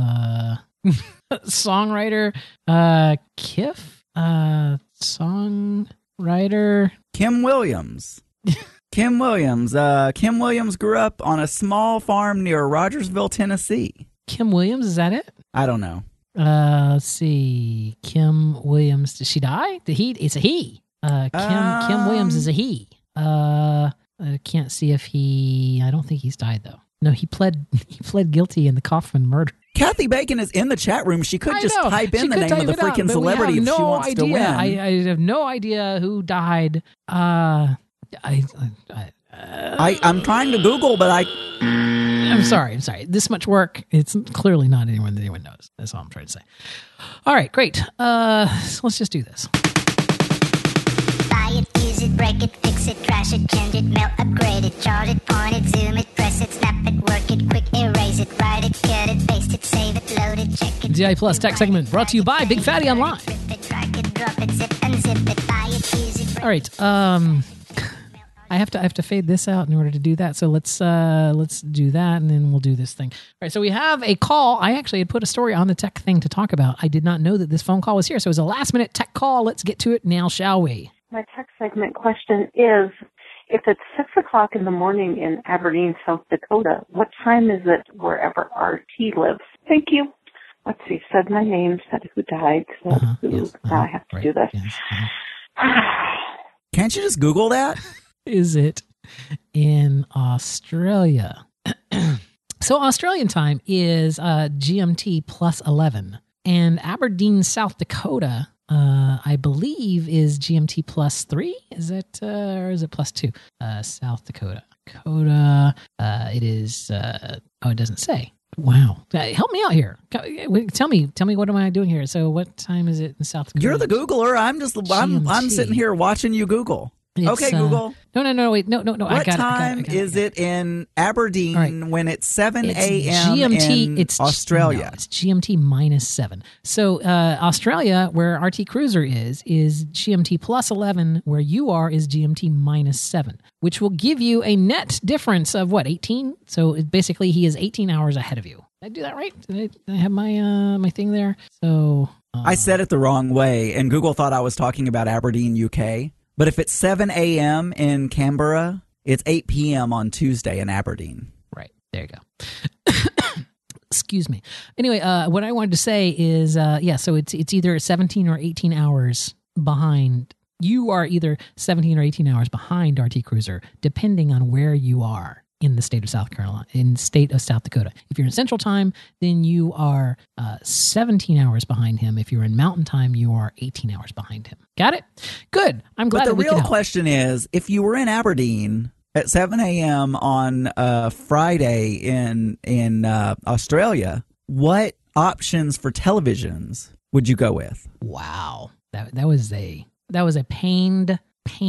Songwriter. Kif. Songwriter. Kim Williams. Kim Williams. Kim Williams grew up on a small farm near Rogersville, Tennessee. Kim Williams. Is that it? I don't know. Let's see. Kim Williams. Did she die? It's a he. Kim Williams is a he. I can't see if I don't think he's died though. No, he pled guilty in the Kaufman murder. Kathy Bacon is in the chat room. She could just type in the name of the freaking celebrity if she wants to win. I have no idea who died. I'm trying to Google, but I'm sorry. This much work, it's clearly not anyone that anyone knows. That's all I'm trying to say. All right, great. So let's just do this. Buy it, use it, break it, fix it, trash it, change it, melt, upgrade it, chart it, point it, zoom it, press it, snap it, work it, quick erase it, write it, cut it, paste it, save it, load it, check it. DI Plus Tech segment brought to you by Big Fatty Online. Rip it, drag it, drop it, zip and zip it, buy it, use it, All right. I have to fade this out in order to do that. So let's do that, and then we'll do this thing. All right. So we have a call. I actually had put a story on the tech thing to talk about. I did not know that this phone call was here, so it was a last minute tech call. Let's get to it now, shall we? My tech segment question is, if it's 6 o'clock in the morning in Aberdeen, South Dakota, what time is it wherever RT lives? Thank you. Let's see, said my name, said who died, said who. Now I have to do this. Yes, can't you just Google that? Is it in Australia? So Australian time is GMT plus 11, and Aberdeen, South Dakota, I believe is GMT plus 3. Is it or is it plus 2? South Dakota. It is. It doesn't say. Wow, help me out here. Tell me, what am I doing here? So, what time is it in South Dakota? You're the Googler. I'm sitting here watching you Google. Okay, Google. No, wait, no. What time is it in Aberdeen when it's 7 a.m. in Australia? No, it's GMT minus 7. So Australia, where RT Cruiser is GMT plus 11. Where you are is GMT minus 7, which will give you a net difference of what, 18? So basically, he is 18 hours ahead of you. Did I do that right? Did I have my thing there? So I said it the wrong way, and Google thought I was talking about Aberdeen, UK. But if it's 7 a.m. in Canberra, it's 8 p.m. on Tuesday in Aberdeen. Right. There you go. Excuse me. Anyway, what I wanted to say is, so it's either 17 or 18 hours behind. You are either 17 or 18 hours behind RT Cruiser, depending on where you are in the state of South Dakota. If you're in Central Time, then you are 17 hours behind him. If you're in Mountain Time, you are 18 hours behind him. Got it? Good. I'm glad. But the that we real can help. question is, if you were in Aberdeen at 7 a.m. on Friday in Australia, what options for televisions would you go with? Wow, that was a pained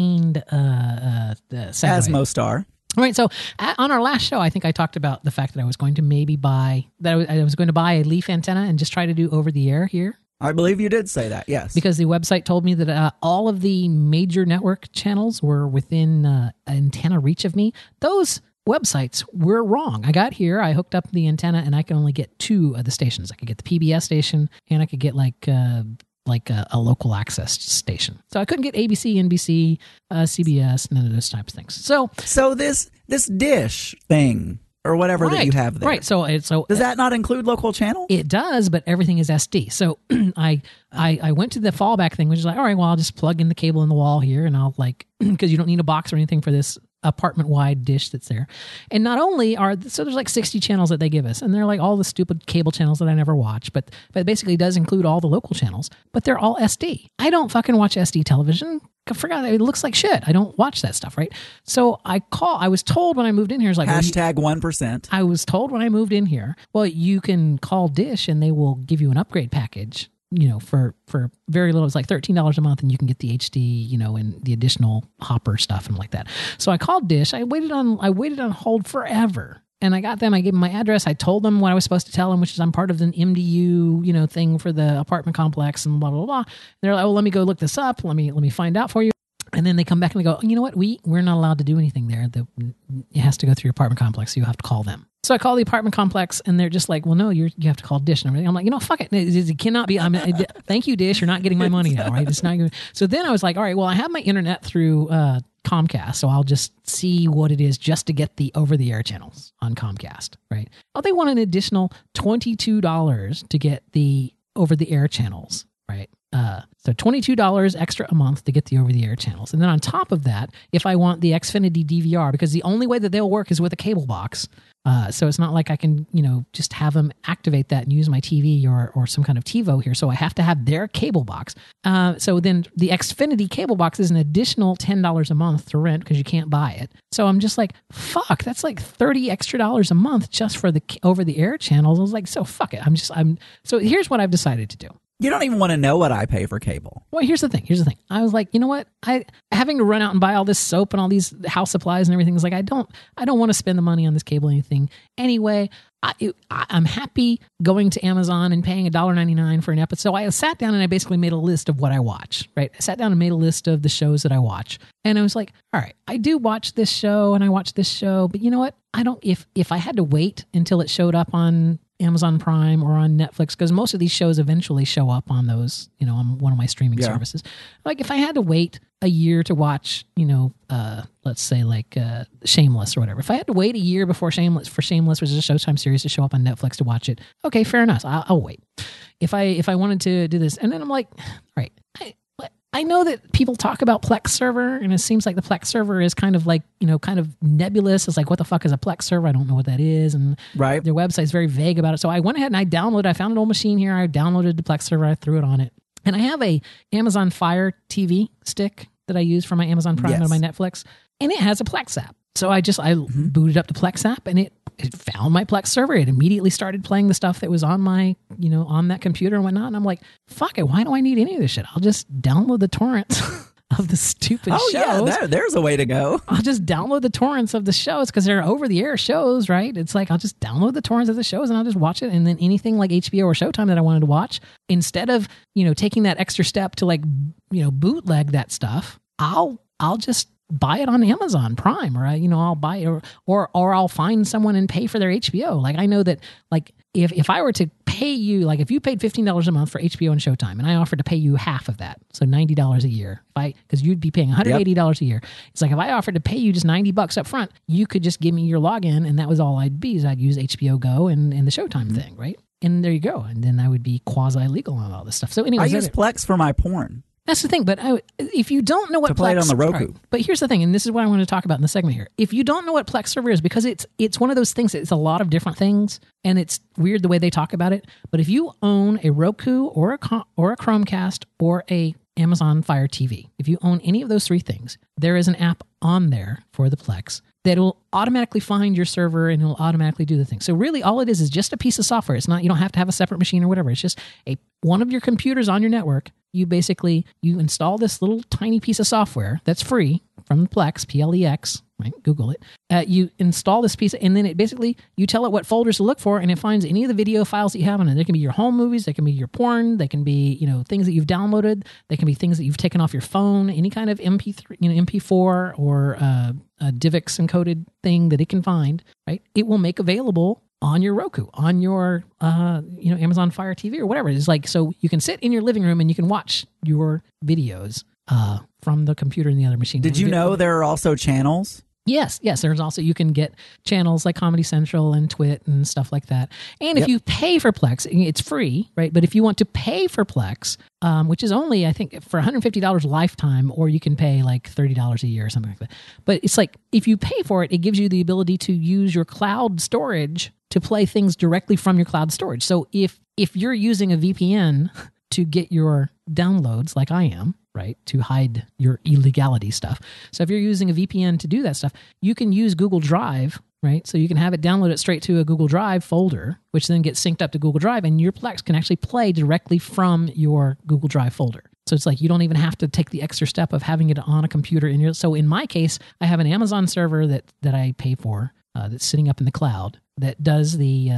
segue. As most are. All right, so on our last show, I think I talked about the fact that I was going to buy a Leaf antenna and just try to do over the air here. I believe you did say that, yes. Because the website told me that all of the major network channels were within antenna reach of me. Those websites were wrong. I got here, I hooked up the antenna, and I could only get 2 of the stations. I could get the PBS station, and I could get like a local access station. So I couldn't get ABC, NBC, CBS, none of those types of things. So this Dish thing, or whatever that you have there. Right. So does that not include local channel? It does, but everything is SD. So I went to the fallback thing, which is like, all right, well, I'll just plug in the cable in the wall here, and I'll because you don't need a box or anything for this apartment-wide dish that's there. And not only so there's like 60 channels that they give us, and they're like all the stupid cable channels that I never watch, but it basically does include all the local channels, but they're all SD. I don't fucking watch SD television. I forgot, it looks like shit. I don't watch that stuff, right? So I was told when I moved in here, it's like hashtag 1%. I was told when I moved in here, well, you can call Dish and they will give you an upgrade package, for very little. It's like $13 a month, and you can get the HD, and the additional hopper stuff and like that. So I called Dish. I waited on hold forever. And I got them. I gave them my address. I told them what I was supposed to tell them, which is I'm part of an MDU, thing for the apartment complex and blah, blah, blah. And they're like, oh, let me go look this up. Let me find out for you. And then they come back and they go, you know what? We're not allowed to do anything there. It has to go through your apartment complex. So you have to call them. So I call the apartment complex, and they're just like, well, no, you have to call Dish and everything. I'm like, fuck it. It cannot be. Thank you, Dish. You're not getting my money now, right? It's not good. So then I was like, all right, well, I have my internet through Comcast, so I'll just see what it is just to get the over-the-air channels on Comcast, right? Oh, they want an additional $22 to get the over-the-air channels, right? So $22 extra a month to get the over-the-air channels. And then on top of that, if I want the Xfinity DVR, because the only way that they'll work is with a cable box, so it's not like I can, just have them activate that and use my TV or some kind of TiVo here. So I have to have their cable box. So then the Xfinity cable box is an additional $10 a month to rent because you can't buy it. So I'm just like, fuck, that's like $30 extra a month just for the over-the-air channels. I was like, so fuck it. So here's what I've decided to do. You don't even want to know what I pay for cable. Well, here's the thing. I was like, you know what? Having to run out and buy all this soap and all these house supplies and everything is like, I don't want to spend the money on this cable or anything. Anyway, I'm happy going to Amazon and paying $1.99 for an episode. So I sat down and I basically made a list of what I watch, right? I sat down and made a list of the shows that I watch. And I was like, all right, I do watch this show and I watch this show, but you know what? If I had to wait until it showed up on Amazon Prime or on Netflix, because most of these shows eventually show up on those, on one of my streaming services. Like if I had to wait a year to watch, let's say like Shameless or whatever. If I had to wait a year before Shameless, which is a Showtime series, to show up on Netflix to watch it, okay, fair enough. I'll wait. If I wanted to do this, and then I'm like, all right, I know that people talk about Plex server, and it seems like the Plex server is kind of like, kind of nebulous. It's like, what the fuck is a Plex server? I don't know what that is. And right. Their website's very vague about it. So I went ahead and I found an old machine here. I downloaded the Plex server. I threw it on it. And I have a Amazon Fire TV stick that I use for my Amazon Prime and my Netflix. And it has a Plex app. So I booted up the Plex app, and it found my Plex server. It immediately started playing the stuff that was on my, on that computer and whatnot. And I'm like, fuck it. Why do I need any of this shit? I'll just download the torrents of the stupid shows. Yeah, there's a way to go. I'll just download the torrents of the shows because they're over-the-air shows, right? It's like I'll just download the torrents of the shows and I'll just watch it. And then anything like HBO or Showtime that I wanted to watch, instead of, taking that extra step to like, bootleg that stuff, I'll just buy it on Amazon Prime, or I'll buy it, or I'll find someone and pay for their HBO. Like I know that, like if I were to pay you, like if you paid $15 a month for HBO and Showtime, and I offered to pay you half of that, so $90 a year, because you'd be paying $180 a year. It's like if I offered to pay you just $90 up front, you could just give me your login, and that was all I'd be. Is I'd use HBO Go and the Showtime thing, right? And there you go. And then I would be quasi legal on all this stuff. So anyway, I use Plex for my porn. That's the thing, but if you don't know what to play it on the Roku, right, but here's the thing, and this is what I want to talk about in the segment here. If you don't know what Plex server is, because it's one of those things, it's a lot of different things, and it's weird the way they talk about it. But if you own a Roku or a Chromecast or a Amazon Fire TV, if you own any of those three things, there is an app on there for the Plex that will automatically find your server and it will automatically do the thing. So really all it is just a piece of software. It's not, you don't have to have a separate machine or whatever. It's just one of your computers on your network. You install this little tiny piece of software that's free from the Plex, Plex, right? Google it. You install this piece, and then you tell it what folders to look for, and it finds any of the video files that you have on it. They can be your home movies, they can be your porn, they can be, things that you've downloaded, they can be things that you've taken off your phone, any kind of MP3, MP4 or a DivX encoded thing that it can find, right? It will make available on your Roku, on your Amazon Fire TV or whatever. It's like, so you can sit in your living room and you can watch your videos from the computer in the other machine. Did you know there are also channels Yes. There's also, you can get channels like Comedy Central and Twit and stuff like that. And if you pay for Plex, it's free, right? But if you want to pay for Plex, which is only, I think, for $150 lifetime, or you can pay like $30 a year or something like that. But it's like, if you pay for it, it gives you the ability to use your cloud storage to play things directly from your cloud storage. So if you're using a VPN to get your downloads, like I am, right, to hide your illegality stuff. So if you're using a VPN to do that stuff, you can use Google Drive, right? So you can have it download it straight to a Google Drive folder, which then gets synced up to Google Drive, and your Plex can actually play directly from your Google Drive folder. So it's like you don't even have to take the extra step of having it on a computer. So in my case, I have an Amazon server that I pay for that's sitting up in the cloud that does the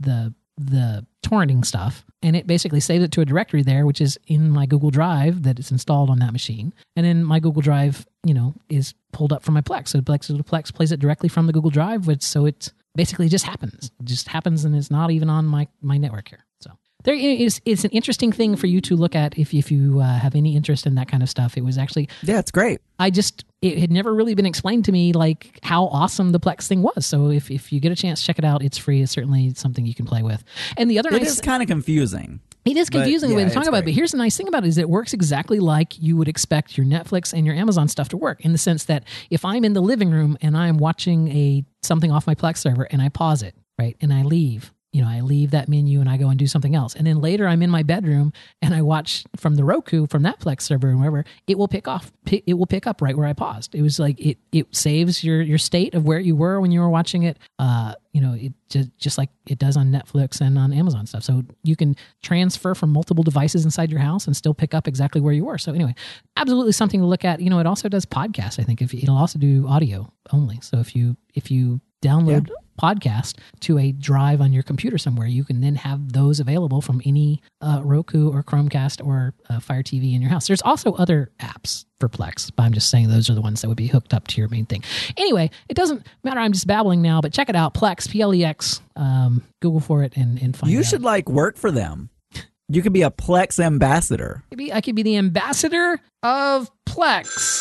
torrenting stuff, and it basically saves it to a directory there, which is in my Google Drive that is installed on that machine. And then my Google Drive, is pulled up from my Plex. So Plex plays it directly from the Google Drive, so it basically just happens. It just happens, and it's not even on my network here. So there is, it's an interesting thing for you to look at if you have any interest in that kind of stuff. It was actually, it's great. It had never really been explained to me like how awesome the Plex thing was. So if you get a chance, check it out. It's free. It's certainly something you can play with. And the other it is kind of confusing. It is confusing the way to talk about it, but here's the nice thing about it is it works exactly like you would expect your Netflix and your Amazon stuff to work, in the sense that if I'm in the living room and I'm watching something off my Plex server and I pause it, right, and I leave, I leave that menu and I go and do something else. And then later I'm in my bedroom and I watch from the Roku, from that Plex server and wherever, it will pick up right where I paused. It was like, it saves your state of where you were when you were watching it. It just like it does on Netflix and on Amazon stuff. So you can transfer from multiple devices inside your house and still pick up exactly where you were. So anyway, absolutely something to look at. It also does podcasts. I think it'll also do audio only. So if you download podcast to a drive on your computer somewhere, you can then have those available from any Roku or Chromecast or Fire TV in your house. There's also other apps for Plex, but I'm just saying those are the ones that would be hooked up to your main thing. Anyway, it doesn't matter. I'm just babbling now, but check it out. Plex, Plex. Google for it and find out. You should work for them. You could be a Plex ambassador. Maybe I could be the ambassador of Plex.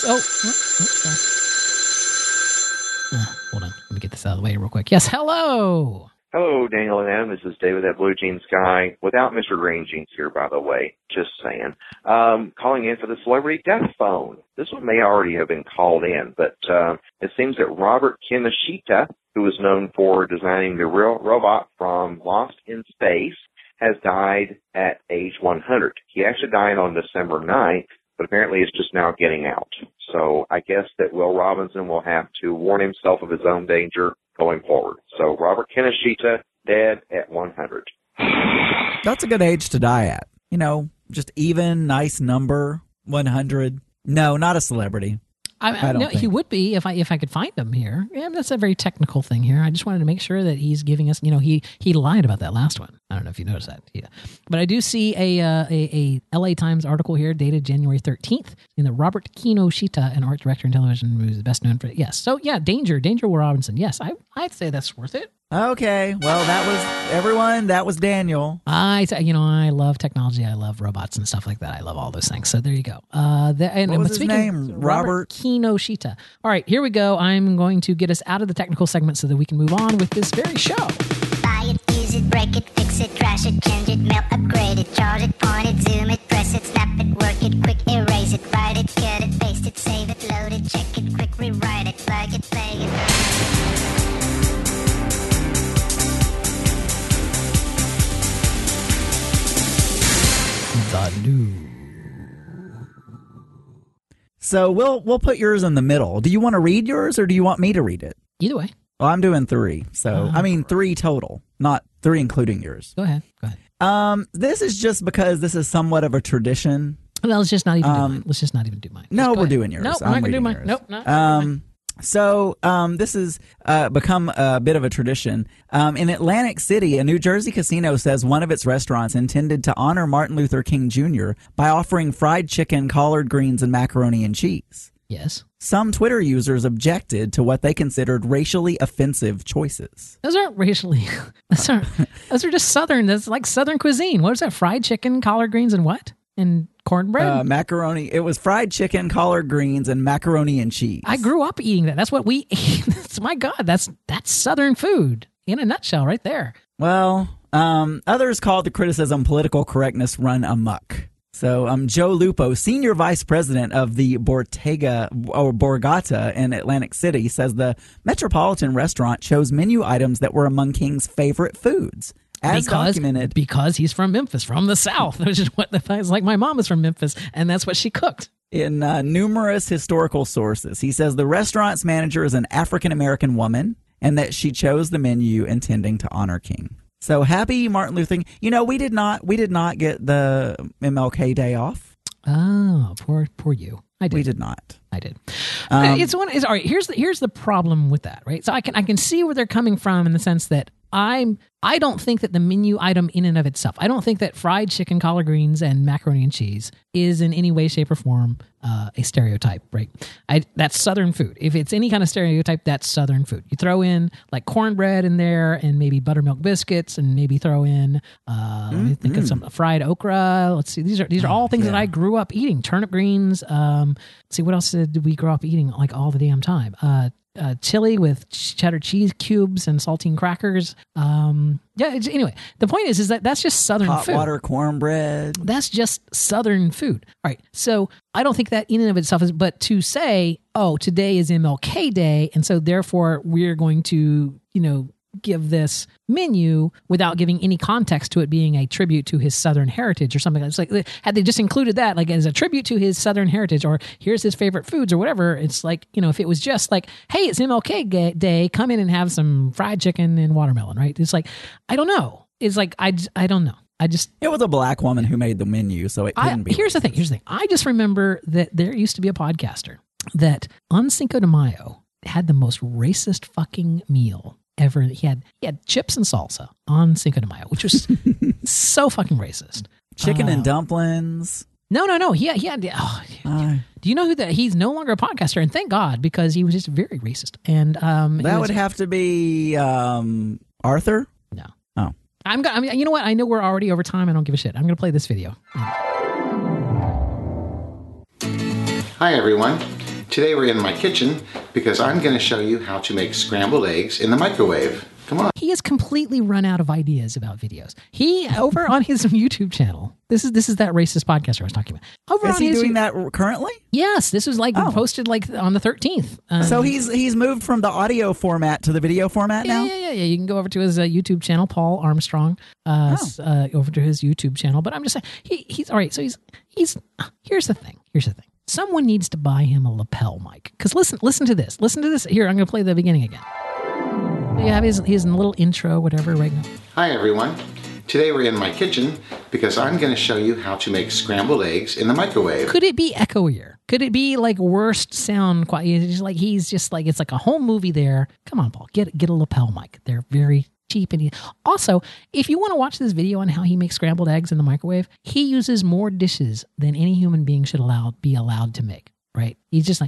Hold on. Let me get this out of the way real quick. Yes, hello. Hello, Daniel and Adam. This is David at Blue Jeans Guy, without Mr. Green Jeans here, by the way. Just saying. Calling in for the celebrity death phone. This one may already have been called in, but it seems that Robert Kinoshita, who is known for designing the real robot from Lost in Space, has died at age 100. He actually died on December 9th, but apparently it's just now getting out. So I guess that Will Robinson will have to warn himself of his own danger going forward. So Robert Kinoshita, dead at 100. That's a good age to die at. Just even, nice number, 100. No, not a celebrity. I don't think. He would be if I could find him here. Yeah, that's a very technical thing here. I just wanted to make sure that he's giving us. He lied about that last one. I don't know if you noticed that. Yeah, but I do see a LA Times article here dated January 13th in the Robert Kinoshita, an art director in television, who's best known for So yeah, Danger Will Robinson. Yes, I'd say that's worth it. Okay, well, that was everyone. That was Daniel. I love technology. I love robots and stuff like that. I love all those things. So there you go. What was his name? Robert Kinoshita. All right, here we go. I'm going to get us out of the technical segment so that we can move on with this very show. Buy it, use it, break it, fix it, trash it, change it, mail, upgrade it, charge it, point it, zoom it, press it, snap it, work it, quick erase it, write it, cut it, paste it, save it, load it, check it, quick rewrite it, plug it, play it. So we'll put yours in the middle. Do you want to read yours or do you want me to read it? Either way. Well, I'm doing 3. So, 3 total, not 3 including yours. Go ahead. This is just because this is somewhat of a tradition. Well, let's just not even do mine. Let's just not even do mine. No, we're doing yours. Nope, I'm not going to do mine. Yours. Nope, not So this has become a bit of a tradition. In Atlantic City, a New Jersey casino says one of its restaurants intended to honor Martin Luther King Jr. by offering fried chicken, collard greens, and macaroni and cheese. Yes. Some Twitter users objected to what they considered racially offensive choices. Those aren't racially. Those are just Southern. That's like Southern cuisine. What is that? Fried chicken, collard greens, and what? And Cornbread? Macaroni. It was fried chicken, collard greens, and macaroni and cheese. I grew up eating that. That's what we eat. My God, that's Southern food in a nutshell right there. Well, others called the criticism political correctness run amok. So Joe Lupo, senior vice president of the Borgata in Atlantic City, says the Metropolitan restaurant chose menu items that were among King's favorite foods. Documented. Because he's from Memphis, from the South, which is what it's like. My mom is from Memphis, and that's what she cooked. In numerous historical sources, he says the restaurant's manager is an African-American woman and that she chose the menu intending to honor King. So happy Martin Luther King. You know, we did not get the MLK Day off. Oh, poor you. I did. We did not. I did. It's all right. Here's the problem with that, right? So I can see where they're coming from in the sense that I don't think that the menu item in and of itself, I don't think that fried chicken, collard greens, and macaroni and cheese is in any way, shape, or form a stereotype, right? That's Southern food. If it's any kind of stereotype, that's Southern food. You throw in like cornbread in there and maybe buttermilk biscuits and maybe throw in, let me think of some fried okra. Let's see. These are all things that I grew up eating. Turnip greens. Let's see, what else did we grow up eating like all the damn time? Chili with cheddar cheese cubes and saltine crackers. Anyway, the point is that that's just Southern food. Hot water cornbread. That's just Southern food. All right. So I don't think that in and of itself is, but to say, oh, today is MLK Day, and so therefore we're going to, give this menu without giving any context to it being a tribute to his Southern heritage or something. It's like, had they just included that like as a tribute to his Southern heritage, or here's his favorite foods or whatever, it's like, if it was just like, hey, it's MLK Day, come in and have some fried chicken and watermelon, right? It's like, I don't know. It's like, I don't know. It was a black woman who made the menu, so it couldn't be. Here's the thing. I just remember that there used to be a podcaster that on Cinco de Mayo had the most racist fucking meal ever. He had chips and salsa on Cinco de Mayo, which was so fucking racist. Chicken and dumplings. No. He had. Do you know who that? He's no longer a podcaster, and thank God, because he was just very racist. And that would have to be Arthur. No. Oh. You know what? I know we're already over time. I don't give a shit. I'm going to play this video. Hi everyone. Today we're in my kitchen because I'm going to show you how to make scrambled eggs in the microwave. Come on. He has completely run out of ideas about videos. He, over on his YouTube channel, this is that racist podcaster I was talking about. Is he doing that currently? Yes, this was posted like on the 13th. So he's moved from the audio format to the video format now? Yeah. You can go over to his YouTube channel, Paul Armstrong, over to his YouTube channel. But I'm just saying, he's all right. So he's here's the thing. Someone needs to buy him a lapel mic. Because listen to this. Here, I'm going to play the beginning again. You have his little intro, whatever, right now. Hi, everyone. Today we're in my kitchen because I'm going to show you how to make scrambled eggs in the microwave. Could it be echoier? Could it be like worst sound quality? It's like a home movie there. Come on, Paul, get a lapel mic. They're very cheap. And also, if you want to watch this video on how he makes scrambled eggs in the microwave, he uses more dishes than any human being should be allowed to make. Right? He's just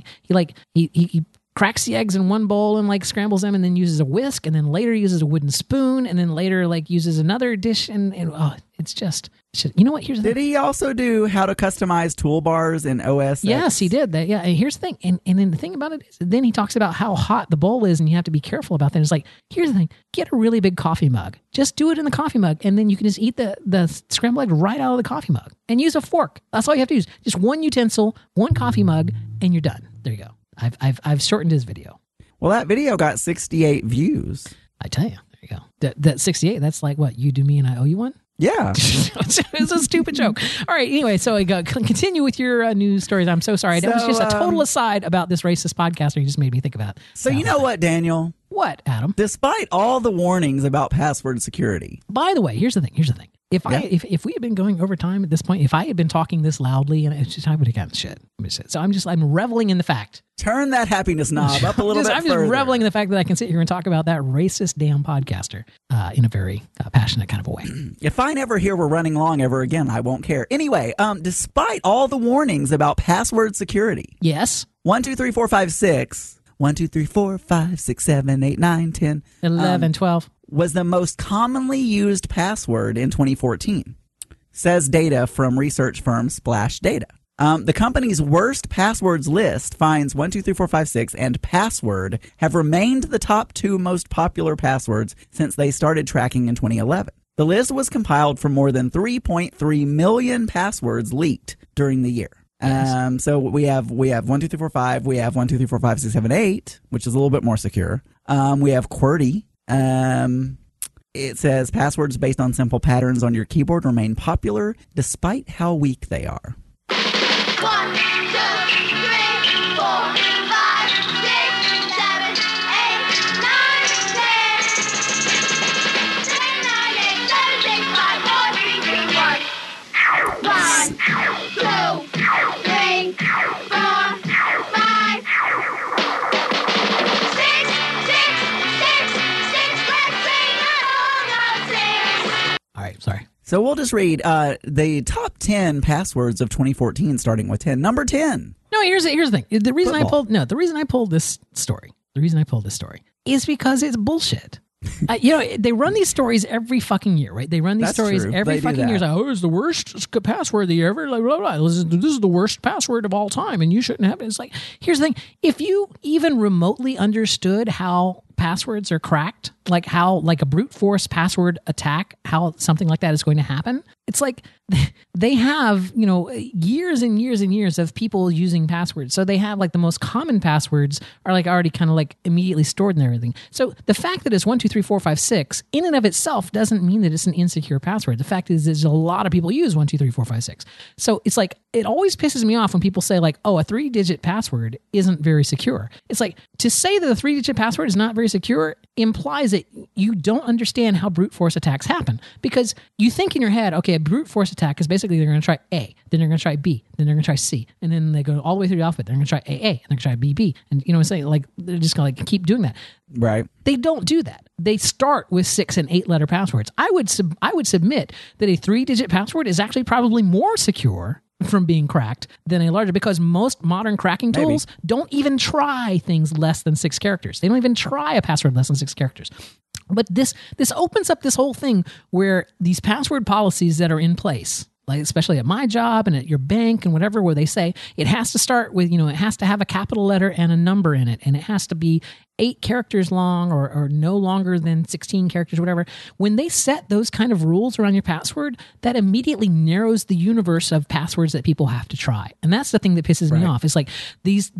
he cracks the eggs in one bowl and like scrambles them, and then uses a whisk, and then later uses a wooden spoon, and then later like uses another dish, and it's just shit. You know what? Here's the thing. Did he also do how to customize toolbars in OS X? Yes, he did that. Yeah, and here's the thing, and then the thing about it is, then he talks about how hot the bowl is, and you have to be careful about that. It's like, here's the thing: get a really big coffee mug. Just do it in the coffee mug, and then you can just eat the scrambled egg right out of the coffee mug, and use a fork. That's all you have to use. Just one utensil, one coffee mug, and you're done. There you go. I've shortened his video. Well, that video got 68 views. I tell you, there you go. That 68. That's like what, you do me and I owe you one. Yeah, it's a stupid joke. All right. Anyway, so I continue with your news stories. I'm so sorry. That was just a total aside about this racist podcaster. You just made me think about. So you know what, Daniel? What, Adam? Despite all the warnings about password security. By the way, here's the thing. If we had been going over time at this point, if I had been talking this loudly, and it's just, I would have gotten shit. So I'm reveling in the fact. Turn that happiness knob up a little bit I'm just reveling in the fact that I can sit here and talk about that racist damn podcaster in a very passionate kind of a way. If I never hear we're running long ever again, I won't care. Anyway, despite all the warnings about password security. Yes. 1, 2, 3, 4, 5, 6. 1, 2, 3, 4, 5, 6, 7, 8, 9, 10. 11, 12. Was the most commonly used password in 2014. says data from research firm Splash Data. The company's worst passwords list finds 123456 and password have remained the top 2 most popular passwords since they started tracking in 2011. The list was compiled from more than 3.3 million passwords leaked during the year. So we have 12345, we have 1234567, which is a little bit more secure. We have QWERTY. It says passwords based on simple patterns on your keyboard remain popular despite how weak they are. 1, 2, 3, 4, 5, 6, 7, 8, 9, 10. 10, 9, 8, 7, 6, 5, 4, 3, 2, 1. 1, 2, 3, 4, 5, 6, 6, let's sing along on 6. All right, sorry. So we'll just read the top 10 passwords of 2014, starting with 10. Number 10. No, here's the thing. The reason Football. the reason I pulled this story is because it's bullshit. They run these stories every fucking year, right? They run these That's stories true. every They do fucking year. It's that. like, it's the worst password that you ever, like, blah, blah, blah. This is the worst password of all time, and you shouldn't have it. It's like, here's the thing. If you even remotely understood how passwords are cracked, like how, like a brute force password attack, how something like that is going to happen, it's like they have, years and years and years of people using passwords. So they have like the most common passwords are like already kind of like immediately stored and everything. So the fact that it's 1, 2, 3, 4, 5, 6 in and of itself doesn't mean that it's an insecure password. The fact is there's a lot of people use 1, 2, 3, 4, 5, 6. So it's like, it always pisses me off when people say like, oh, a 3-digit password isn't very secure. It's like, to say that a 3-digit password is not very secure implies that you don't understand how brute force attacks happen, because you think in your head, okay, a brute force attack is basically they're going to try A, then they're going to try B, then they're going to try C, and then they go all the way through the alphabet. They're going to try AA, and they're going to try BB, and you know what I'm saying? Like, they're just going to like keep doing that. Right. They don't do that. They start with 6 and 8 letter passwords. I would submit that a 3-digit password is actually probably more secure from being cracked than a larger, because most modern cracking tools don't even try things less than 6 characters. They don't even try a password less than 6 characters. But this opens up this whole thing where these password policies that are in place, like especially at my job and at your bank and whatever, where they say it has to start with, it has to have a capital letter and a number in it, and it has to be 8 characters long or no longer than 16 characters, whatever. When they set those kind of rules around your password, that immediately narrows the universe of passwords that people have to try. And that's the thing that pisses me off. It's like these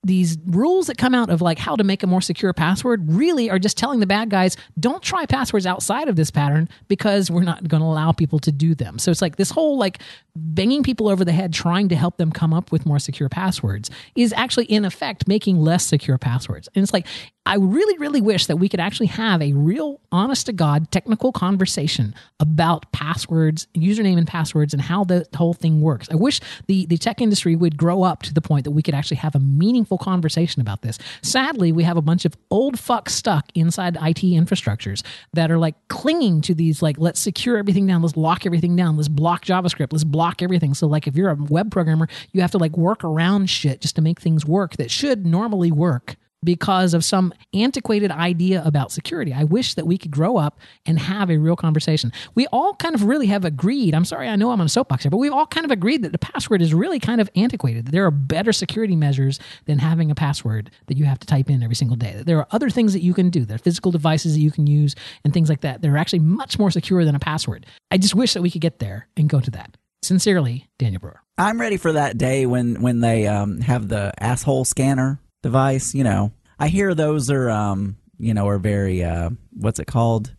rules that come out of like how to make a more secure password really are just telling the bad guys, don't try passwords outside of this pattern because we're not going to allow people to do them. So it's like this whole like banging people over the head trying to help them come up with more secure passwords is actually in effect making less secure passwords. And it's like, I really, really wish that we could actually have a real, honest-to-God technical conversation about passwords, username and passwords, and how the whole thing works. I wish the tech industry would grow up to the point that we could actually have a meaningful conversation about this. Sadly, we have a bunch of old fucks stuck inside IT infrastructures that are like clinging to these, like, let's secure everything down, let's lock everything down, let's block JavaScript, let's block everything. So, like, if you're a web programmer, you have to, like, work around shit just to make things work that should normally work, because of some antiquated idea about security. I wish that we could grow up and have a real conversation. We all kind of really have agreed, I'm sorry, I know I'm on a soapbox here, but we've all kind of agreed that the password is really kind of antiquated. There are better security measures than having a password that you have to type in every single day. There are other things that you can do. There are physical devices that you can use and things like that. They're actually much more secure than a password. I just wish that we could get there and go to that. Sincerely, Daniel Brewer. I'm ready for that day when they have the asshole scanner device. I hear those are are very what's it called,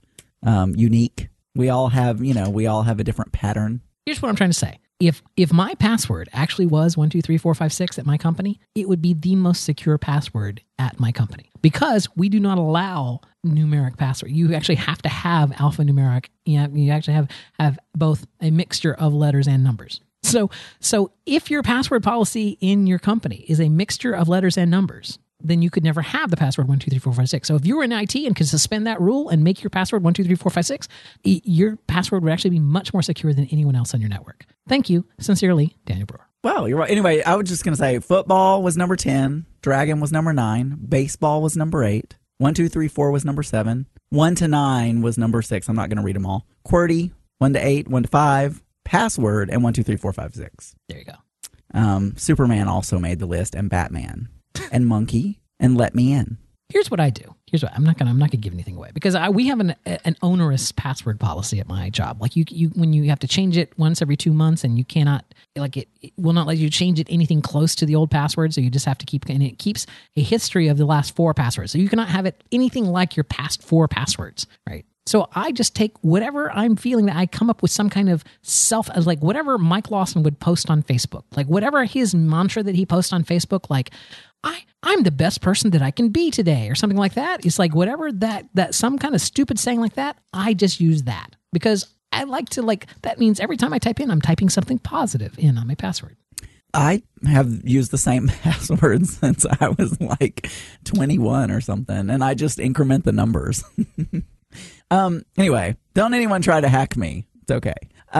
unique. We all have a different pattern. Here's what I'm trying to say. If my password actually was 1234556 at my company, it would be the most secure password at my company, because we do not allow numeric password. You actually have to have alphanumeric. You actually have both a mixture of letters and numbers. So if your password policy in your company is a mixture of letters and numbers, then you could never have the password 123456. So if you were in IT and could suspend that rule and make your password 123456, your password would actually be much more secure than anyone else on your network. Thank you. Sincerely, Daniel Brewer. Well, you're right. Anyway, I was just going to say football was number 10, Dragon was number 9, baseball was number 8, 1, 2, 3, 4 was number 7, 1 to 9 was number 6. I'm not going to read them all. QWERTY, 1 to 8, 1 to 5, password and 1234556. There you go. Superman also made the list, and Batman, and Monkey, and Let Me In. Here's what I do. Here's what I'm not gonna give anything away because we have an onerous password policy at my job. Like you when you have to change it once every 2 months, and you cannot it will not let you change it anything close to the old password. So you just have to keep, and it keeps a history of the last 4 passwords. So you cannot have it anything like your past 4 passwords, right? So I just take whatever I'm feeling, that I come up with some kind of like whatever Mike Lawson would post on Facebook, like whatever his mantra that he posts on Facebook, like I'm the best person that I can be today, or something like that. It's like whatever that some kind of stupid saying like that, I just use that because I like to, that means every time I type in, I'm typing something positive in on my password. I have used the same password since I was like 21 or something, and I just increment the numbers. Anyway, don't anyone try to hack me. It's okay.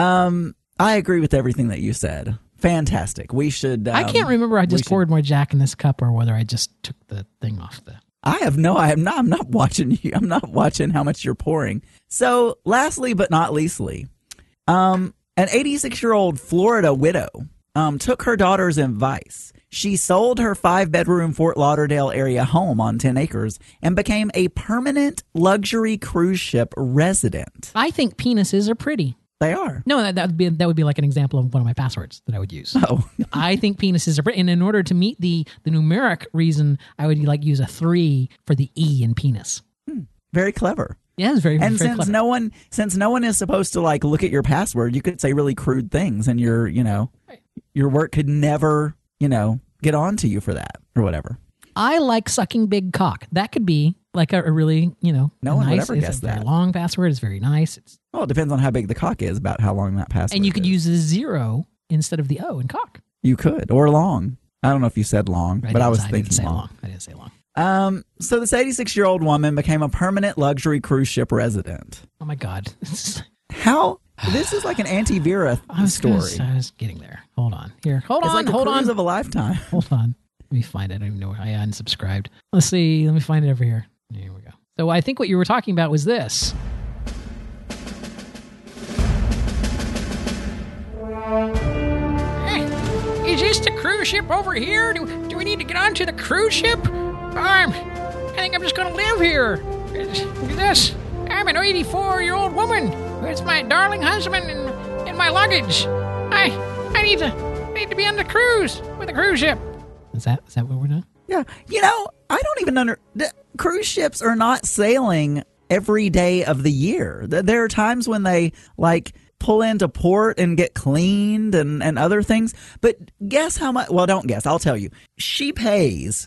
I agree with everything that you said. Fantastic. We should. I can't remember. I just poured more Jack in this cup, or whether I just took the thing off the. I'm not watching you. I'm not watching how much you're pouring. So, lastly but not leastly, an 86-year-old Florida widow took her daughter's advice. She sold her 5-bedroom Fort Lauderdale area home on 10 acres and became a permanent luxury cruise ship resident. I think penises are pretty. They are. No, that would be like an example of one of my passwords that I would use. Oh. I think penises are pretty. And in order to meet the numeric reason, I would use a 3 for the E in penis. Very clever. Yeah, it's very, and very since clever. since no one is supposed to look at your password, you could say really crude things, and your work could never get on to you for that or whatever. I like sucking big cock. That could be like a really no one nice, would ever it's guess a very that. long password. It's very nice. Well, it depends on how big the cock is, about how long that password. And you could is. use a 0 instead of the O in cock. You could, or long. I don't know if you said long, but I was thinking long. I didn't say long. So this 86-year-old woman became a permanent luxury cruise ship resident. Oh my God. How? This is like an Auntie Vera story. I was getting there. Hold on. Here. Hold It's on. like a Hold cruise on. of a lifetime. Hold on. Let me find it. I don't even know where I unsubscribed. Let's see. Let me find it over here. Here we go. So I think what you were talking about was this. Hey, is this the cruise ship over here? Do we need to get onto the cruise ship? I think I'm just going to live here. Look at this. I'm an 84-year-old woman with my darling husband and my luggage. I need to be on the cruise with a cruise ship. Is that what we're doing? Yeah. I don't even cruise ships are not sailing every day of the year. There are times when they pull into port and get cleaned and other things. But guess how much? Well, don't guess. I'll tell you. She pays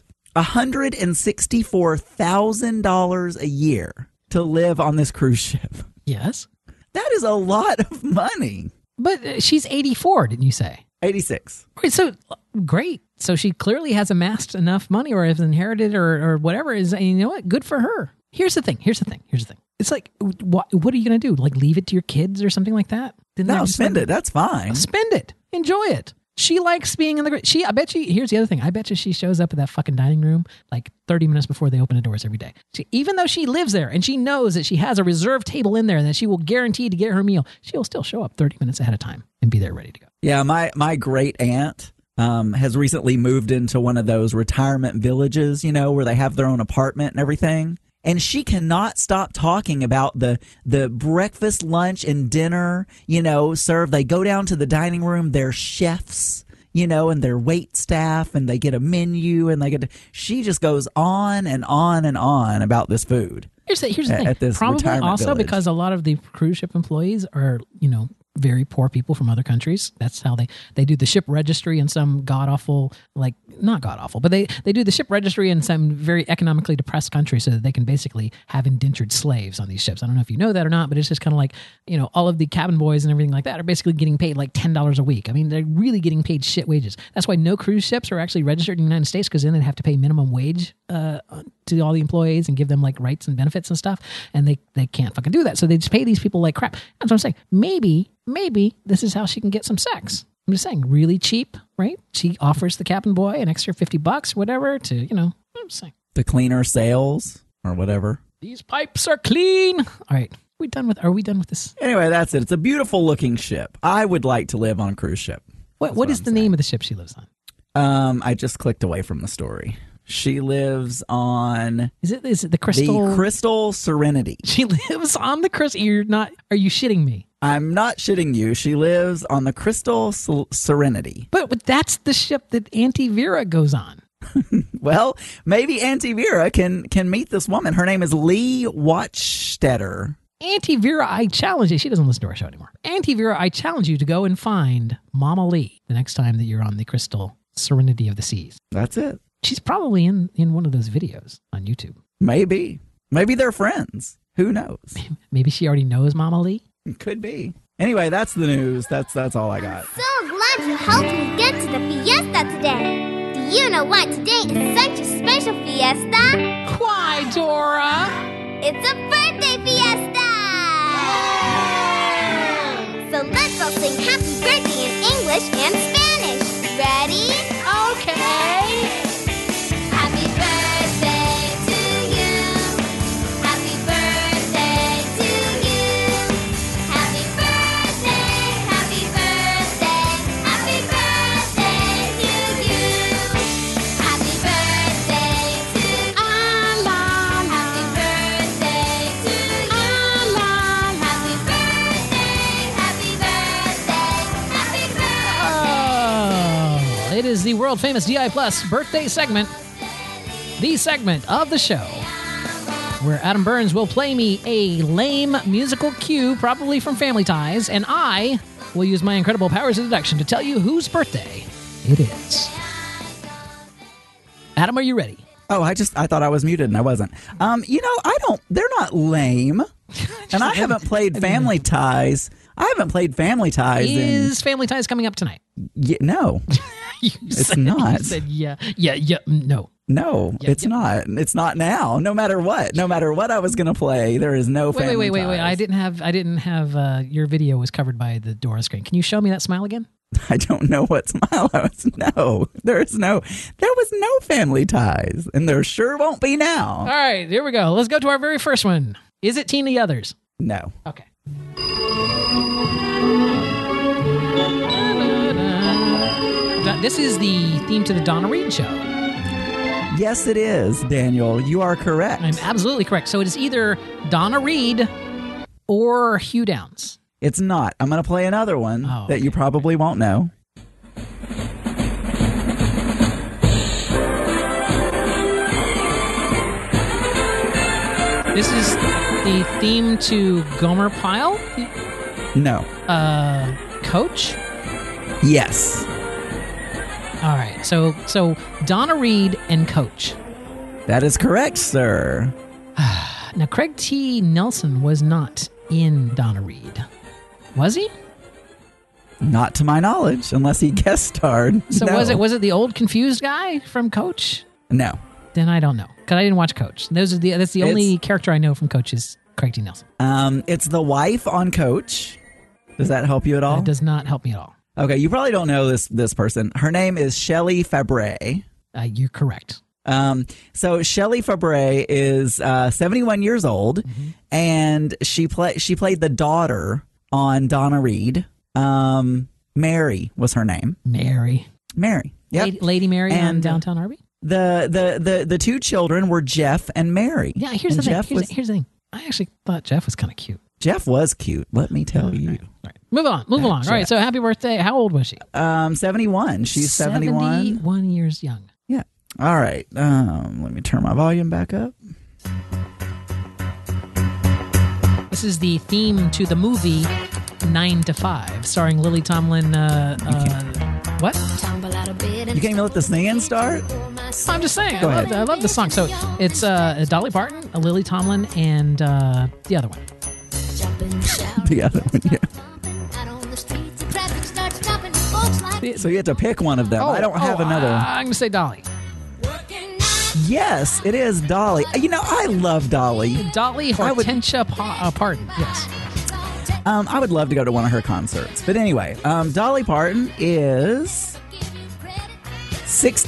$164,000 a year to live on this cruise ship. Yes. That is a lot of money. But she's 84, didn't you say? 86. Right, so great. So she clearly has amassed enough money, or has inherited, or whatever. And you know what? Good for her. Here's the thing. It's like, what are you going to do? Leave it to your kids or something like that? No, spend it. That's fine. Spend it. Enjoy it. She likes being in the... I bet you... Here's the other thing. I bet you she shows up at that fucking dining room 30 minutes before they open the doors every day. Even though she lives there and she knows that she has a reserved table in there and that she will guarantee to get her meal, she'll still show up 30 minutes ahead of time and be there ready to go. Yeah, my great aunt has recently moved into one of those retirement villages, where they have their own apartment and everything. And she cannot stop talking about the breakfast, lunch, and dinner, served. They go down to the dining room, they're chefs, and their wait staff, and they get a menu, and she just goes on and on and on about this food. Here's the thing. At this probably also village. Because a lot of the cruise ship employees are, very poor people from other countries. That's how they do the ship registry in some god-awful, not god-awful, but they do the ship registry in some very economically depressed country so that they can basically have indentured slaves on these ships. I don't know if you know that or not, but it's just kind of all of the cabin boys and everything like that are basically getting paid $10 a week. I mean, they're really getting paid shit wages. That's why no cruise ships are actually registered in the United States, because then they'd have to pay minimum wage to all the employees and give them rights and benefits and stuff. And they can't fucking do that. So they just pay these people like crap. That's what I'm saying. Maybe this is how she can get some sex. I'm just saying, really cheap, right? She offers the cabin boy an extra $50, whatever, to, I'm just saying. To clean her sails or whatever. These pipes are clean. All right. we done with this? Anyway, that's it. It's a beautiful looking ship. I would like to live on a cruise ship. What is the name of the ship she lives on? I just clicked away from the story. She lives on Is it the Crystal? the Crystal Serenity. She lives on the Crystal. Are you shitting me? I'm not shitting you. She lives on the Crystal Serenity. But that's the ship that Auntie Vera goes on. Well, maybe Auntie Vera can meet this woman. Her name is Lee Watchstetter. Auntie Vera, I challenge you. She doesn't listen to our show anymore. Auntie Vera, I challenge you to go and find Mama Lee the next time that you're on the Crystal Serenity of the Seas. That's it. She's probably in one of those videos on YouTube. Maybe they're friends. Who knows? Maybe she already knows Mama Lee. Could be. Anyway, that's the news. That's all I got. So glad you helped me get to the fiesta today. Do you know why today is such a special fiesta? Why, Dora? It's a birthday fiesta! So let's all sing happy birthday in English and Spanish. Ready? Okay. Happy birthday to you. Happy birthday to you. Happy birthday, happy birthday, happy birthday to you. Happy birthday to Allah. Happy birthday to you. Allah. Happy birthday, happy birthday, happy birthday. Oh, it is the world famous DI Plus birthday segment. The segment of the show where Adam Burns will play me a lame musical cue, probably from Family Ties, and I will use my incredible powers of deduction to tell you whose birthday it is. Adam, are you ready? Oh, I thought I was muted and I wasn't. They're not lame. And I haven't played Family Ties. I haven't played Family Ties Is Family Ties coming up tonight? No. It's not. You said yeah, no. No, Yeah, it's yeah. not. It's not now. No matter what I was going to play, there is no Family Wait. Ties. I didn't have your video was covered by the Dora screen. Can you show me that smile again? I don't know what smile I was. No, there was no Family Ties, and there sure won't be now. All right, here we go. Let's go to our very first one. Is it Teen the Others? No. Okay. This is the theme to the Donna Reed show. Yes, it is, Daniel. You are correct. I'm absolutely correct. So it is either Donna Reed or Hugh Downs. It's not. I'm going to play another one that you probably won't know. This is the theme to Gomer Pyle? No. Coach? Yes. All right. So Donna Reed and Coach. That is correct, sir. Now, Craig T. Nelson was not in Donna Reed. Was he? Not to my knowledge, unless he guest starred. So No. was it the old confused guy from Coach? No. Then I don't know, because I didn't watch Coach. That's the only character I know from Coach is Craig T. Nelson. It's the wife on Coach. Does that help you at all? It does not help me at all. Okay, you probably don't know this person. Her name is Shelley Fabre. You're correct. So Shelley Fabre is 71 years old, and she played the daughter on Donna Reed. Mary was her name. Mary. Yep. Lady Mary on And Downtown Arby? The two children were Jeff and Mary. Yeah, here's the thing. Here's the thing. I actually thought Jeff was kind of cute. Jeff was cute, let me tell you. Right. Move along. All right, so happy birthday. How old was she? 71. She's 71. 71 years young. Yeah. All right. Let me turn my volume back up. This is the theme to the movie 9 to 5, starring Lily Tomlin. What? You can't even let the singing start? I'm just saying. Go ahead. I love the song. So it's Dolly Parton, Lily Tomlin, and the other one. The other one, yeah. So you have to pick one of them. I don't have another. I'm going to say Dolly. Yes, it is Dolly. You know, I love Dolly. Dolly Hortensia Parton. Yes. I would love to go to one of her concerts. But anyway, Dolly Parton is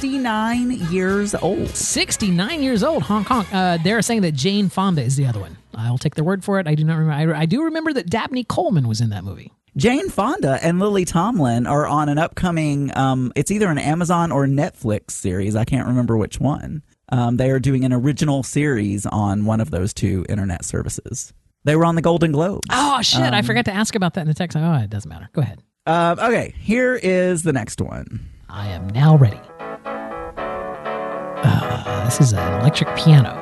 69 years old. 69 years old, Hong Kong. They're saying that Jane Fonda is the other one. I'll take their word for it. I do not remember. I do remember that Dabney Coleman was in that movie. Jane Fonda and Lily Tomlin are on an upcoming, it's either an Amazon or Netflix series. I can't remember which one. They are doing an original series on one of those two internet services. They were on the Golden Globes. Oh, shit. I forgot to ask about that in the text. Oh, it doesn't matter. Go ahead. Okay, here is the next one. I am now ready. This is an electric piano.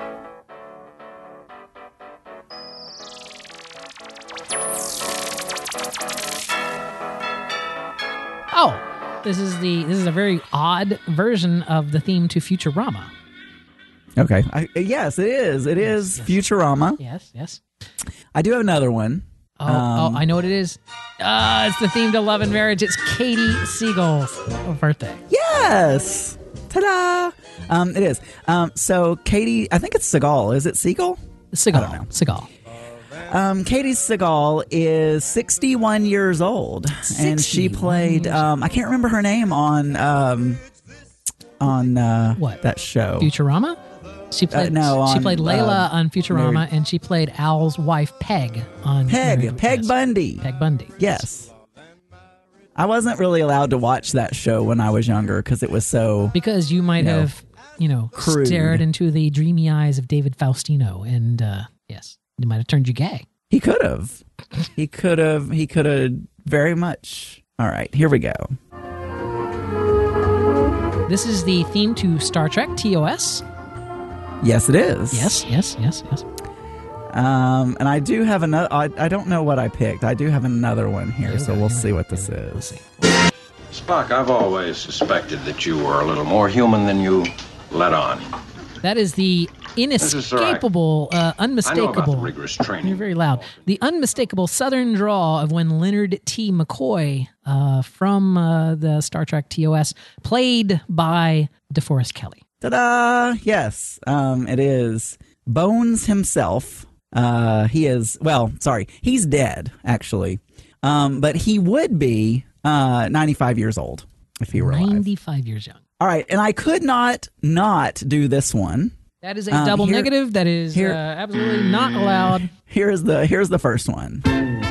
Oh, this is a very odd version of the theme to Futurama. Okay. Yes, it is. It is Futurama. Yes. I do have another one. I know what it is. It's the theme to Love and Marriage. It's Katie Siegel's birthday. Yes. Ta-da. It is. So Katie, I think it's Seagal. Is it Siegel? Seagal. I don't know. Seagal. Katie Seagal is 61 years old, and she played. I can't remember her name on what? That show. Futurama. She played she played Layla on Futurama, Married. and she played Al's wife Peg on Peg Bundy. Peg Bundy. Yes. I wasn't really allowed to watch that show when I was younger because it was so. Because you might have, crude. stared into the dreamy eyes of David Faustino, and yes, it might have turned you gay. He could have. He could have very much. All right, here we go. This is the theme to Star Trek TOS. Yes, it is. Yes. And I do have another. I don't know what I picked. I do have another one here, so we'll see what this is. Spock, I've always suspected that you were a little more human than you let on. That is the inescapable, unmistakable. I know about the rigorous training. You're very loud. The unmistakable Southern drawl of when Leonard T. McCoy from the Star Trek TOS, played by DeForest Kelley. Ta-da! Yes, it is Bones himself. He's dead, actually. But he would be 95 years old if he were alive. 95 years young. All right, and I could not do this one. That is a double negative. That is absolutely not allowed. Here's the first one.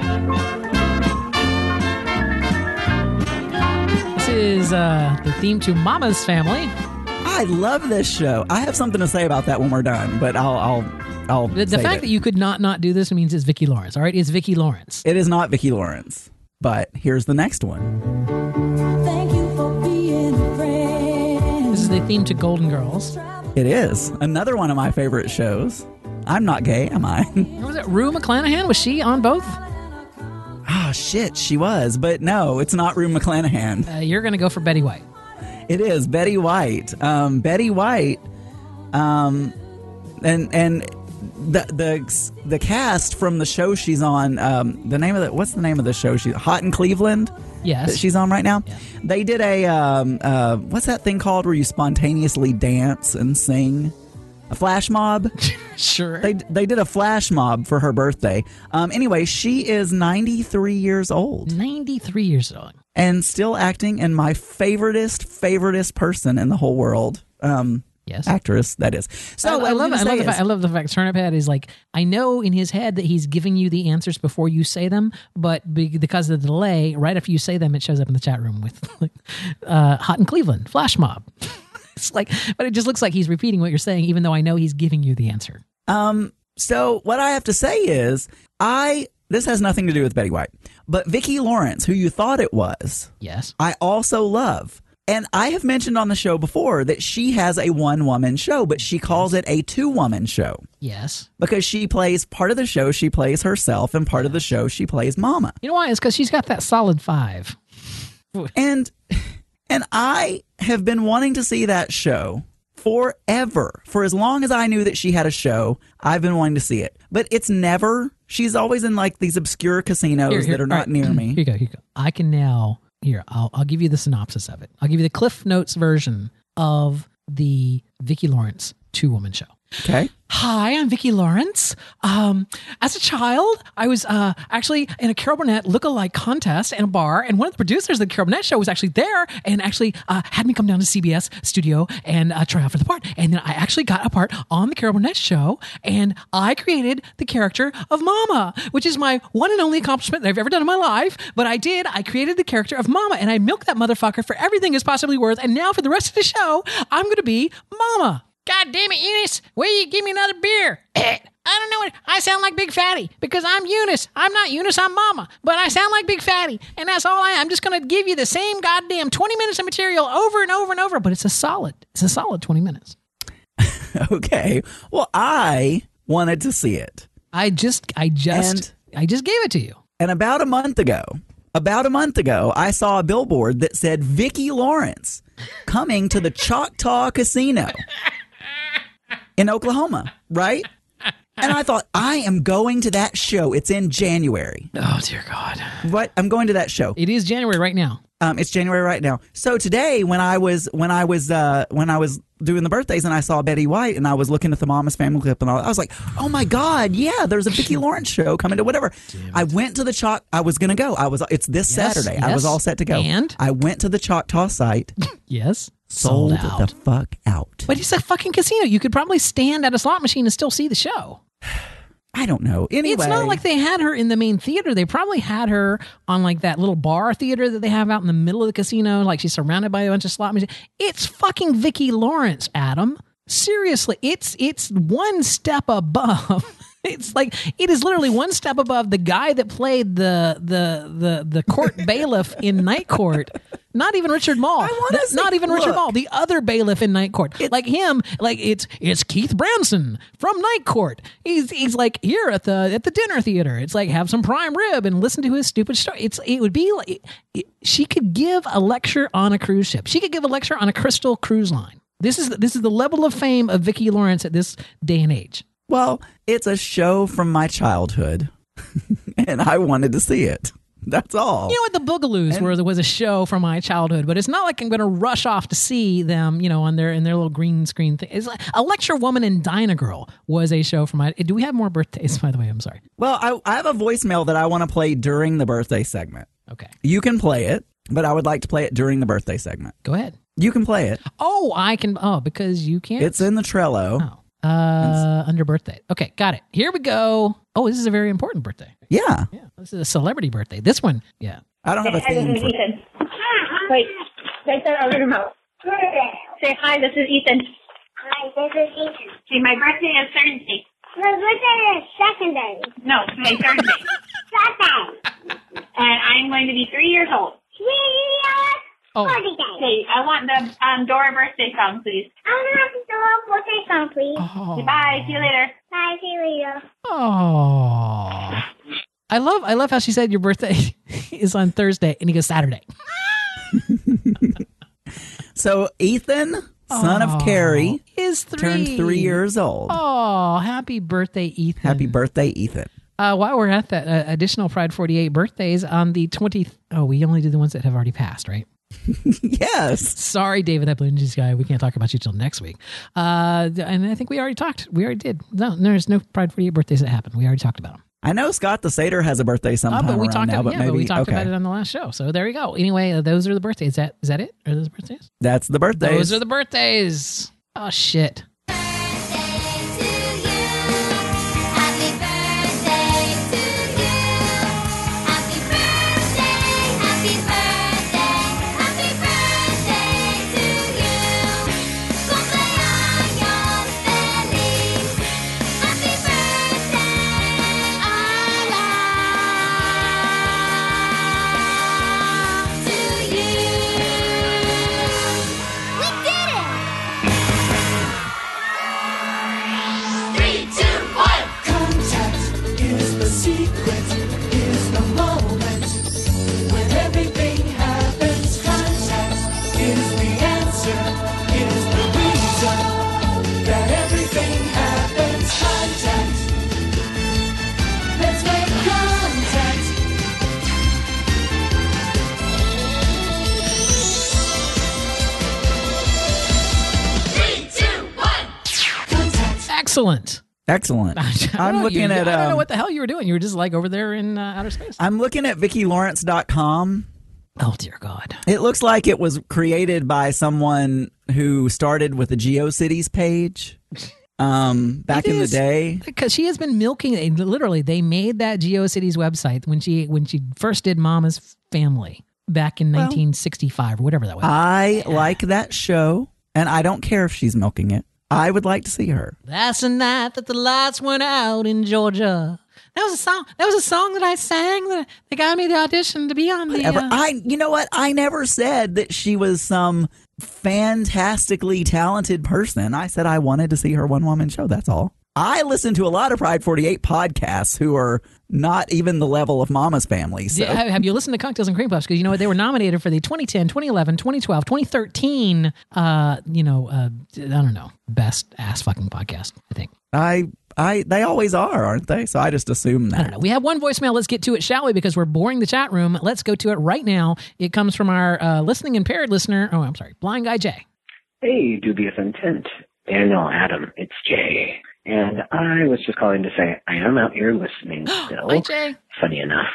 This is the theme to Mama's Family. I love this show. I have something to say about that when we're done, but I'll The fact that you could not do this means it's Vicki Lawrence. All right, it's Vicki Lawrence. It is not Vicki Lawrence, but here's the next one. Thank you for being a friend. This is the theme to Golden Girls. It is another one of my favorite shows. I'm not gay, am I? Was it Rue McClanahan? Was she on both? Oh shit, she was, but no, it's not Rue McClanahan. You're gonna go for Betty White. It is Betty White. Betty White, and the cast from the show she's on. What's the name of the show? She's Hot in Cleveland. Yes, that she's on right now. Yeah. They did a what's that thing called where you spontaneously dance and sing? A flash mob. Sure. They did a flash mob for her birthday. Anyway, she is 93 years old. 93 years old. And still acting, and my favoriteest person in the whole world. Yes. Actress, that is. So I love the fact Turnip Head is like, I know in his head that he's giving you the answers before you say them, but because of the delay, right after you say them, it shows up in the chat room with Hot in Cleveland, Flash Mob. It's like, but it just looks like he's repeating what you're saying, even though I know he's giving you the answer. So what I have to say is, this has nothing to do with Betty White, but Vicki Lawrence, who you thought it was, yes, I also love. And I have mentioned on the show before that she has a one-woman show, but she calls it a two-woman show. Yes. Because she plays part of the show, she plays herself, and part of the show, she plays Mama. You know why? It's because she's got that solid 5. And I have been wanting to see that show forever. For as long as I knew that she had a show, I've been wanting to see it. But it's never, she's always in like these obscure casinos that are not near me. Here you go. I can now... Here, I'll give you the synopsis of it. I'll give you the Cliff Notes version of the Vicki Lawrence two-woman show. Okay. Hi, I'm Vicki Lawrence. As a child, I was actually in a Carol Burnett look-alike contest in a bar, and one of the producers of the Carol Burnett show was actually there and actually had me come down to CBS studio and try out for the part. And then I actually got a part on the Carol Burnett show, and I created the character of Mama, which is my one and only accomplishment that I've ever done in my life. But I created the character of Mama, and I milked that motherfucker for everything it's possibly worth. And now for the rest of the show, I'm going to be Mama. God damn it, Eunice. Will you give me another beer? I don't know. I sound like Big Fatty because I'm Eunice. I'm not Eunice, I'm Mama. But I sound like Big Fatty. And that's all I am. I'm just going to give you the same goddamn 20 minutes of material over and over and over. But it's a solid 20 minutes. Okay. Well, I wanted to see it. I just gave it to you. And about a month ago, I saw a billboard that said Vicki Lawrence coming to the Choctaw Casino in Oklahoma, right? And I thought, I am going to that show. It's in January. Oh, dear God. What? I'm going to that show. It is January right now. It's January right now. So today, when I was doing the birthdays and I saw Betty White and I was looking at the Mama's Family Clip and all, I was like, oh my God, yeah, there's a Vicki Lawrence show coming to whatever. I went to the I was going to go. It's this Saturday. Yes. I was all set to go. And? I went to the Choctaw site. Yes. Sold out. the fuck out. But it's a fucking casino. You could probably stand at a slot machine and still see the show. I don't know. Anyway. It's not like they had her in the main theater. They probably had her on like that little bar theater that they have out in the middle of the casino. Like she's surrounded by a bunch of slot machines. It's fucking Vicki Lawrence, Adam. Seriously, it's one step above. It's like it is literally one step above the guy that played the court bailiff in Night Court. Not even Richard Mall. Richard Mall. The other bailiff in Night Court. Like him. Like it's Keith Branson from Night Court. He's like here at the dinner theater. It's like have some prime rib and listen to his stupid story. It would be like she could give a lecture on a cruise ship. She could give a lecture on a Crystal Cruise Line. This is the level of fame of Vicki Lawrence at this day and age. Well, it's a show from my childhood, and I wanted to see it. That's all. You know what? The Boogaloos was a show from my childhood, but it's not like I'm going to rush off to see them, you know, in their little green screen thing. It's like A Lecture Woman and Dyna Girl was a show from my... Do we have more birthdays, by the way? I'm sorry. Well, I have a voicemail that I want to play during the birthday segment. Okay. You can play it, but I would like to play it during the birthday segment. Go ahead. You can play it. Oh, I can... Oh, because you can't? It's in the Trello. Oh. Under birthday. Okay, got it. Here we go. Oh, this is a very important birthday. Yeah. Yeah, this is a celebrity birthday. This one, yeah. I don't have a theme for... Wait, say that over the remote. Say hi, this is Ethan. Hi, this is Ethan. Okay, my birthday is Thursday. My birthday is Saturday. No, today Thursday. Saturday. And I'm going to be 3 years old. 3 years. Oh. Okay, I want the Dora birthday song, please. I want the Dora birthday song, please. Oh. Okay, bye, see you later. Bye, see you later. Oh. I love how she said your birthday is on Thursday and he goes Saturday. So Ethan, son of Carrie, is 3. turned 3 years old. Oh, happy birthday, Ethan. Happy birthday, Ethan. While we're at that, additional Pride 48 birthdays on the 20th. Oh, we only do the ones that have already passed, right? Yes. Sorry, David, that Blue Ninjas guy. We can't talk about you till next week. And I think we already talked. We already did. No, there's no Pride 48 birthdays that happened. We already talked about them. I know Scott the Satyr has a birthday sometime but we around talked now, but maybe we talked okay. about it on the last show. So there you go. Anyway, those are the birthdays. Is that it? Are those the birthdays? That's the birthdays. Those are the birthdays. Oh shit. Excellent. I'm looking at. I don't know what the hell you were doing. You were just like over there in outer space. I'm looking at VickiLawrence.com. Oh dear God! It looks like it was created by someone who started with the GeoCities page back in the day. Because she has been milking. Literally, they made that GeoCities website when she first did Mama's Family back in 1965 or whatever that was. I like that show, and I don't care if she's milking it. I would like to see her. That's the night that the lights went out in Georgia. That was a song. That was a song that I sang. That they got me the audition to be on the. You know what? I never said that she was some fantastically talented person. I said I wanted to see her one-woman show. That's all. I listen to a lot of Pride 48 podcasts who are not even the level of Mama's Family. So. Yeah, have you listened to Cocktails and Cream Puffs? Because you know what? They were nominated for the 2010, 2011, 2012, 2013, I don't know, best ass fucking podcast, I think. They always are, aren't they? So I just assume that. I don't know. We have one voicemail. Let's get to it, shall we? Because we're boring the chat room. Let's go to it right now. It comes from our listening impaired listener. Oh, I'm sorry. Blind Guy Jay. Hey, dubious intent. Daniel, Adam, it's Jay. And I was just calling to say I am out here listening still. Hi, Jay. Funny enough.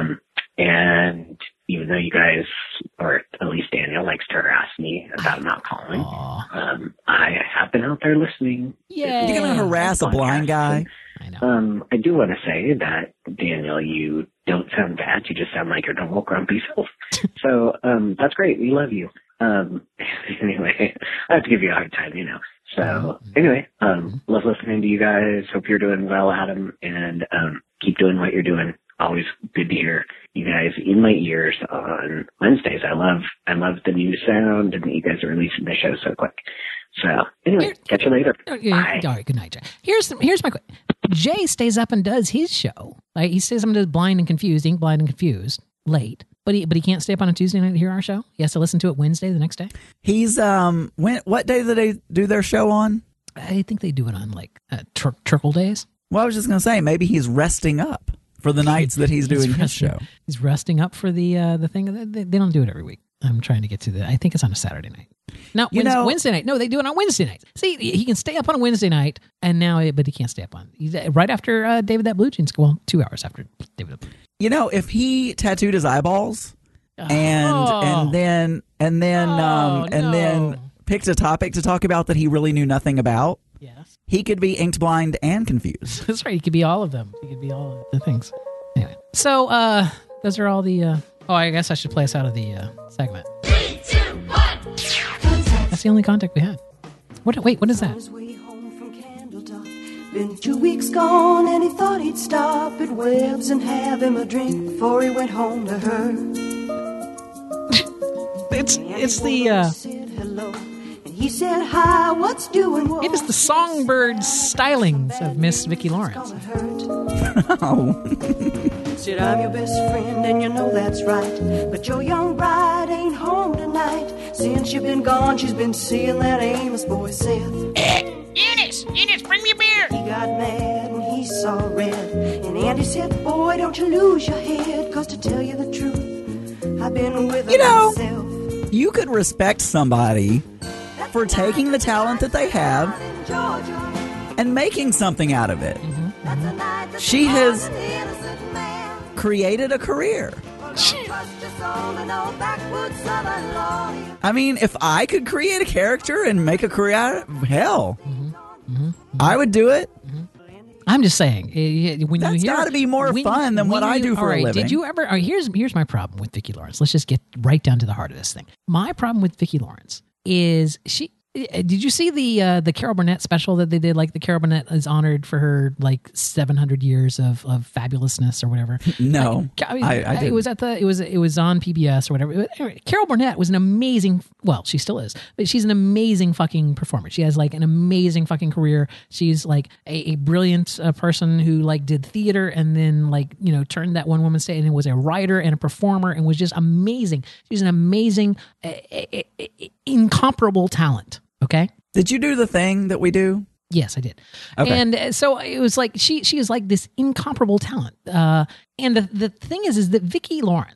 And even though you guys, or at least Daniel, likes to harass me about not calling, I have been out there listening. Yeah. You're going to harass a blind guy? I know. I do want to say that, Daniel, you don't sound bad. You just sound like your normal grumpy self. So that's great. We love you. Anyway, I have to give you a hard time, you know. So anyway, love listening to you guys. Hope you're doing well, Adam, and keep doing what you're doing. Always good to hear you guys in my ears on Wednesdays. I love the new sound, and you guys are releasing the show so quick. So anyway, catch you later. Bye. All right, good night, Jay. Here's my question. Jay stays up and does his show. Like, he stays up and does Blind and Confused, Ink Blind and Confused, late. But he can't stay up on a Tuesday night to hear our show. He has to listen to it Wednesday, the next day. He's what day do they do their show on? I think they do it on like trickle days. Well, I was just gonna say maybe he's resting up for the nights that he's doing his show. He's resting up for the thing. They don't do it every week. I'm trying to get to I think it's on a Saturday night. No, Wednesday night. No, they do it on Wednesday night. See, he can stay up on a Wednesday night, but he can't stay up on right after David That Blue Jeans. Well, 2 hours after David That Blue. You know, if he tattooed his eyeballs and then picked a topic to talk about that he really knew nothing about, yes, he could be inked blind and confused. That's right. He could be all of them. He could be all of the things. Anyway, so those are all the. I guess I should play us out of the segment. 3, 2, 1. That's the only contact we had. Wait, what is that? Been 2 weeks gone and he thought he'd stop at Webb's and have him a drink before he went home to her. It's the and he said, hi, what's doing? It is the songbird stylings of Miss Vicki Lawrence. Said, I'm your best friend and you know that's right, but your young bride ain't home tonight. Since you've been gone, she's been seeing that Amos boy Seth. Eunice, bring me a beer. He got mad and he saw red, and Andy said, boy, don't you lose your head, 'cause to tell you the truth, I've been with her myself. You could respect somebody for taking the talent that they have and making something out of it. She has created a career. I mean, if I could create a character and make a career out of it, hell, I would do it. I'm just saying, that's got to be more fun than what I do for a living. Did you ever? Here's my problem with Vicki Lawrence. Let's just get right down to the heart of this thing. My problem with Vicki Lawrence is she. Did you see the Carol Burnett special that they did? Like, the Carol Burnett is honored for her 700 years of fabulousness or whatever. No, I didn't. It was it was on PBS or whatever. Anyway, Carol Burnett was an amazing. Well, she still is, but she's an amazing fucking performer. She has an amazing fucking career. She's a brilliant person who did theater and then turned that one woman stage and was a writer and a performer and was just amazing. She's an amazing, incomparable talent. Okay. Did you do the thing that we do? Yes, I did. Okay. And so it was she is this incomparable talent. And the thing is that Vicki Lawrence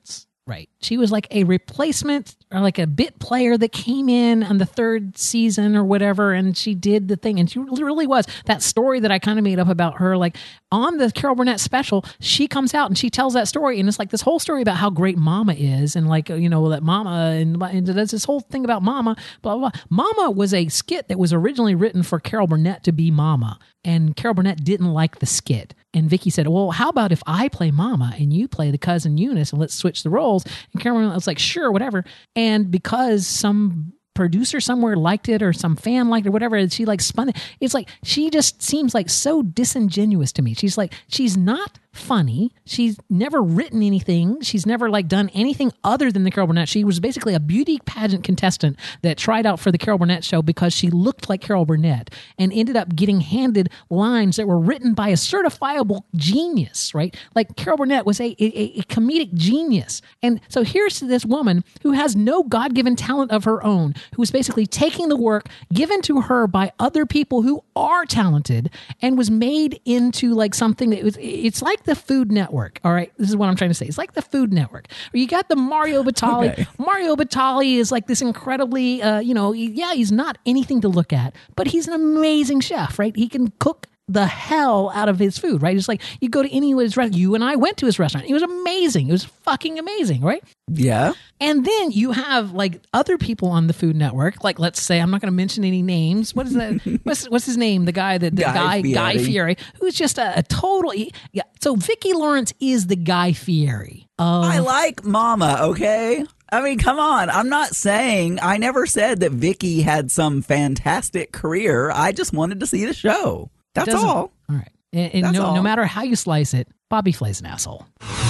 Right. She was like a replacement or like a bit player that came in on the third season or whatever, and she did the thing. And she really was. That story that I kind of made up about her, like on the Carol Burnett special, she comes out and she tells that story. And it's like this whole story about how great Mama is. And like, you know, that Mama, and there's this whole thing about Mama, blah, blah, blah. Mama was a skit that was originally written for Carol Burnett to be Mama. And Carol Burnett didn't like the skit. And Vicky said, well, how about if I play Mama and you play the cousin Eunice and let's switch the roles? And Carol Burnett was like, sure, whatever. And because some producer somewhere liked it or some fan liked it or whatever, and she like spun it. It's like, she just seems like so disingenuous to me. She's like, she's not funny. She's never written anything. She's never like done anything other than the Carol Burnett. She was basically a beauty pageant contestant that tried out for the Carol Burnett show because she looked like Carol Burnett and ended up getting handed lines that were written by a certifiable genius, right? Like Carol Burnett was a comedic genius. And so here's this woman who has no God-given talent of her own, who is basically taking the work given to her by other people who are talented and was made into like something that was, it's like the Food Network. All right. This is what I'm trying to say. It's like the Food Network where you got the Mario Batali. Okay. Mario Batali is like this incredibly, he's not anything to look at, but he's an amazing chef, right? He can cook the hell out of his food, right? It's like you go to any of his restaurants. You and I went to his restaurant. It was amazing. It was fucking amazing, right? Yeah. And then you have like other people on the Food Network, like let's say, I'm not going to mention any names. What is that? what's his name? The guy that Guy Fieri, who's just a total. Yeah. So Vicki Lawrence is the Guy Fieri. I like Mama. Okay. I mean, come on. I'm not saying, I never said that Vicki had some fantastic career. I just wanted to see the show. That's all. All right. And no matter how you slice it, Bobby Flay's an asshole.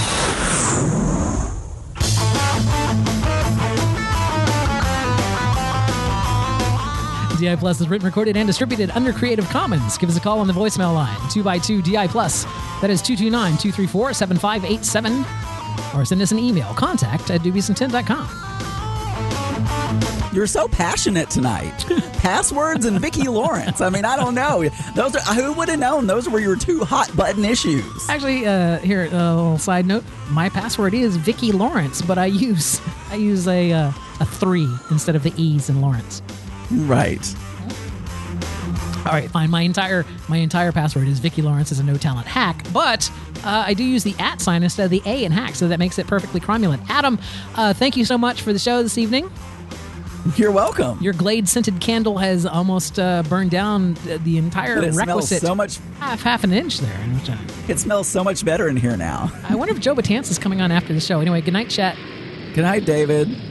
DI Plus is written, recorded, and distributed under Creative Commons. Give us a call on the voicemail line, 2x2 DI Plus. That is 229-234-7587. Or send us an email, contact@dubiousIntent.com. You're so passionate tonight. Passwords and Vicki Lawrence. I mean, I don't know. Those are, who would have known those were your two hot button issues? Actually, here, a little side note. My password is Vicki Lawrence, but I use a 3 instead of the E's in Lawrence. Right. All right, fine. My entire password is Vicki Lawrence is a no talent hack, but I do use the @ sign instead of the A in hack, so that makes it perfectly cromulent. Adam, thank you so much for the show this evening. You're welcome. Your Glade scented candle has almost burned down the entire requisite so much, half an inch there. It smells so much better in here now. I wonder if Joe Batanz is coming on after the show. Anyway, good night, chat. Good night, David.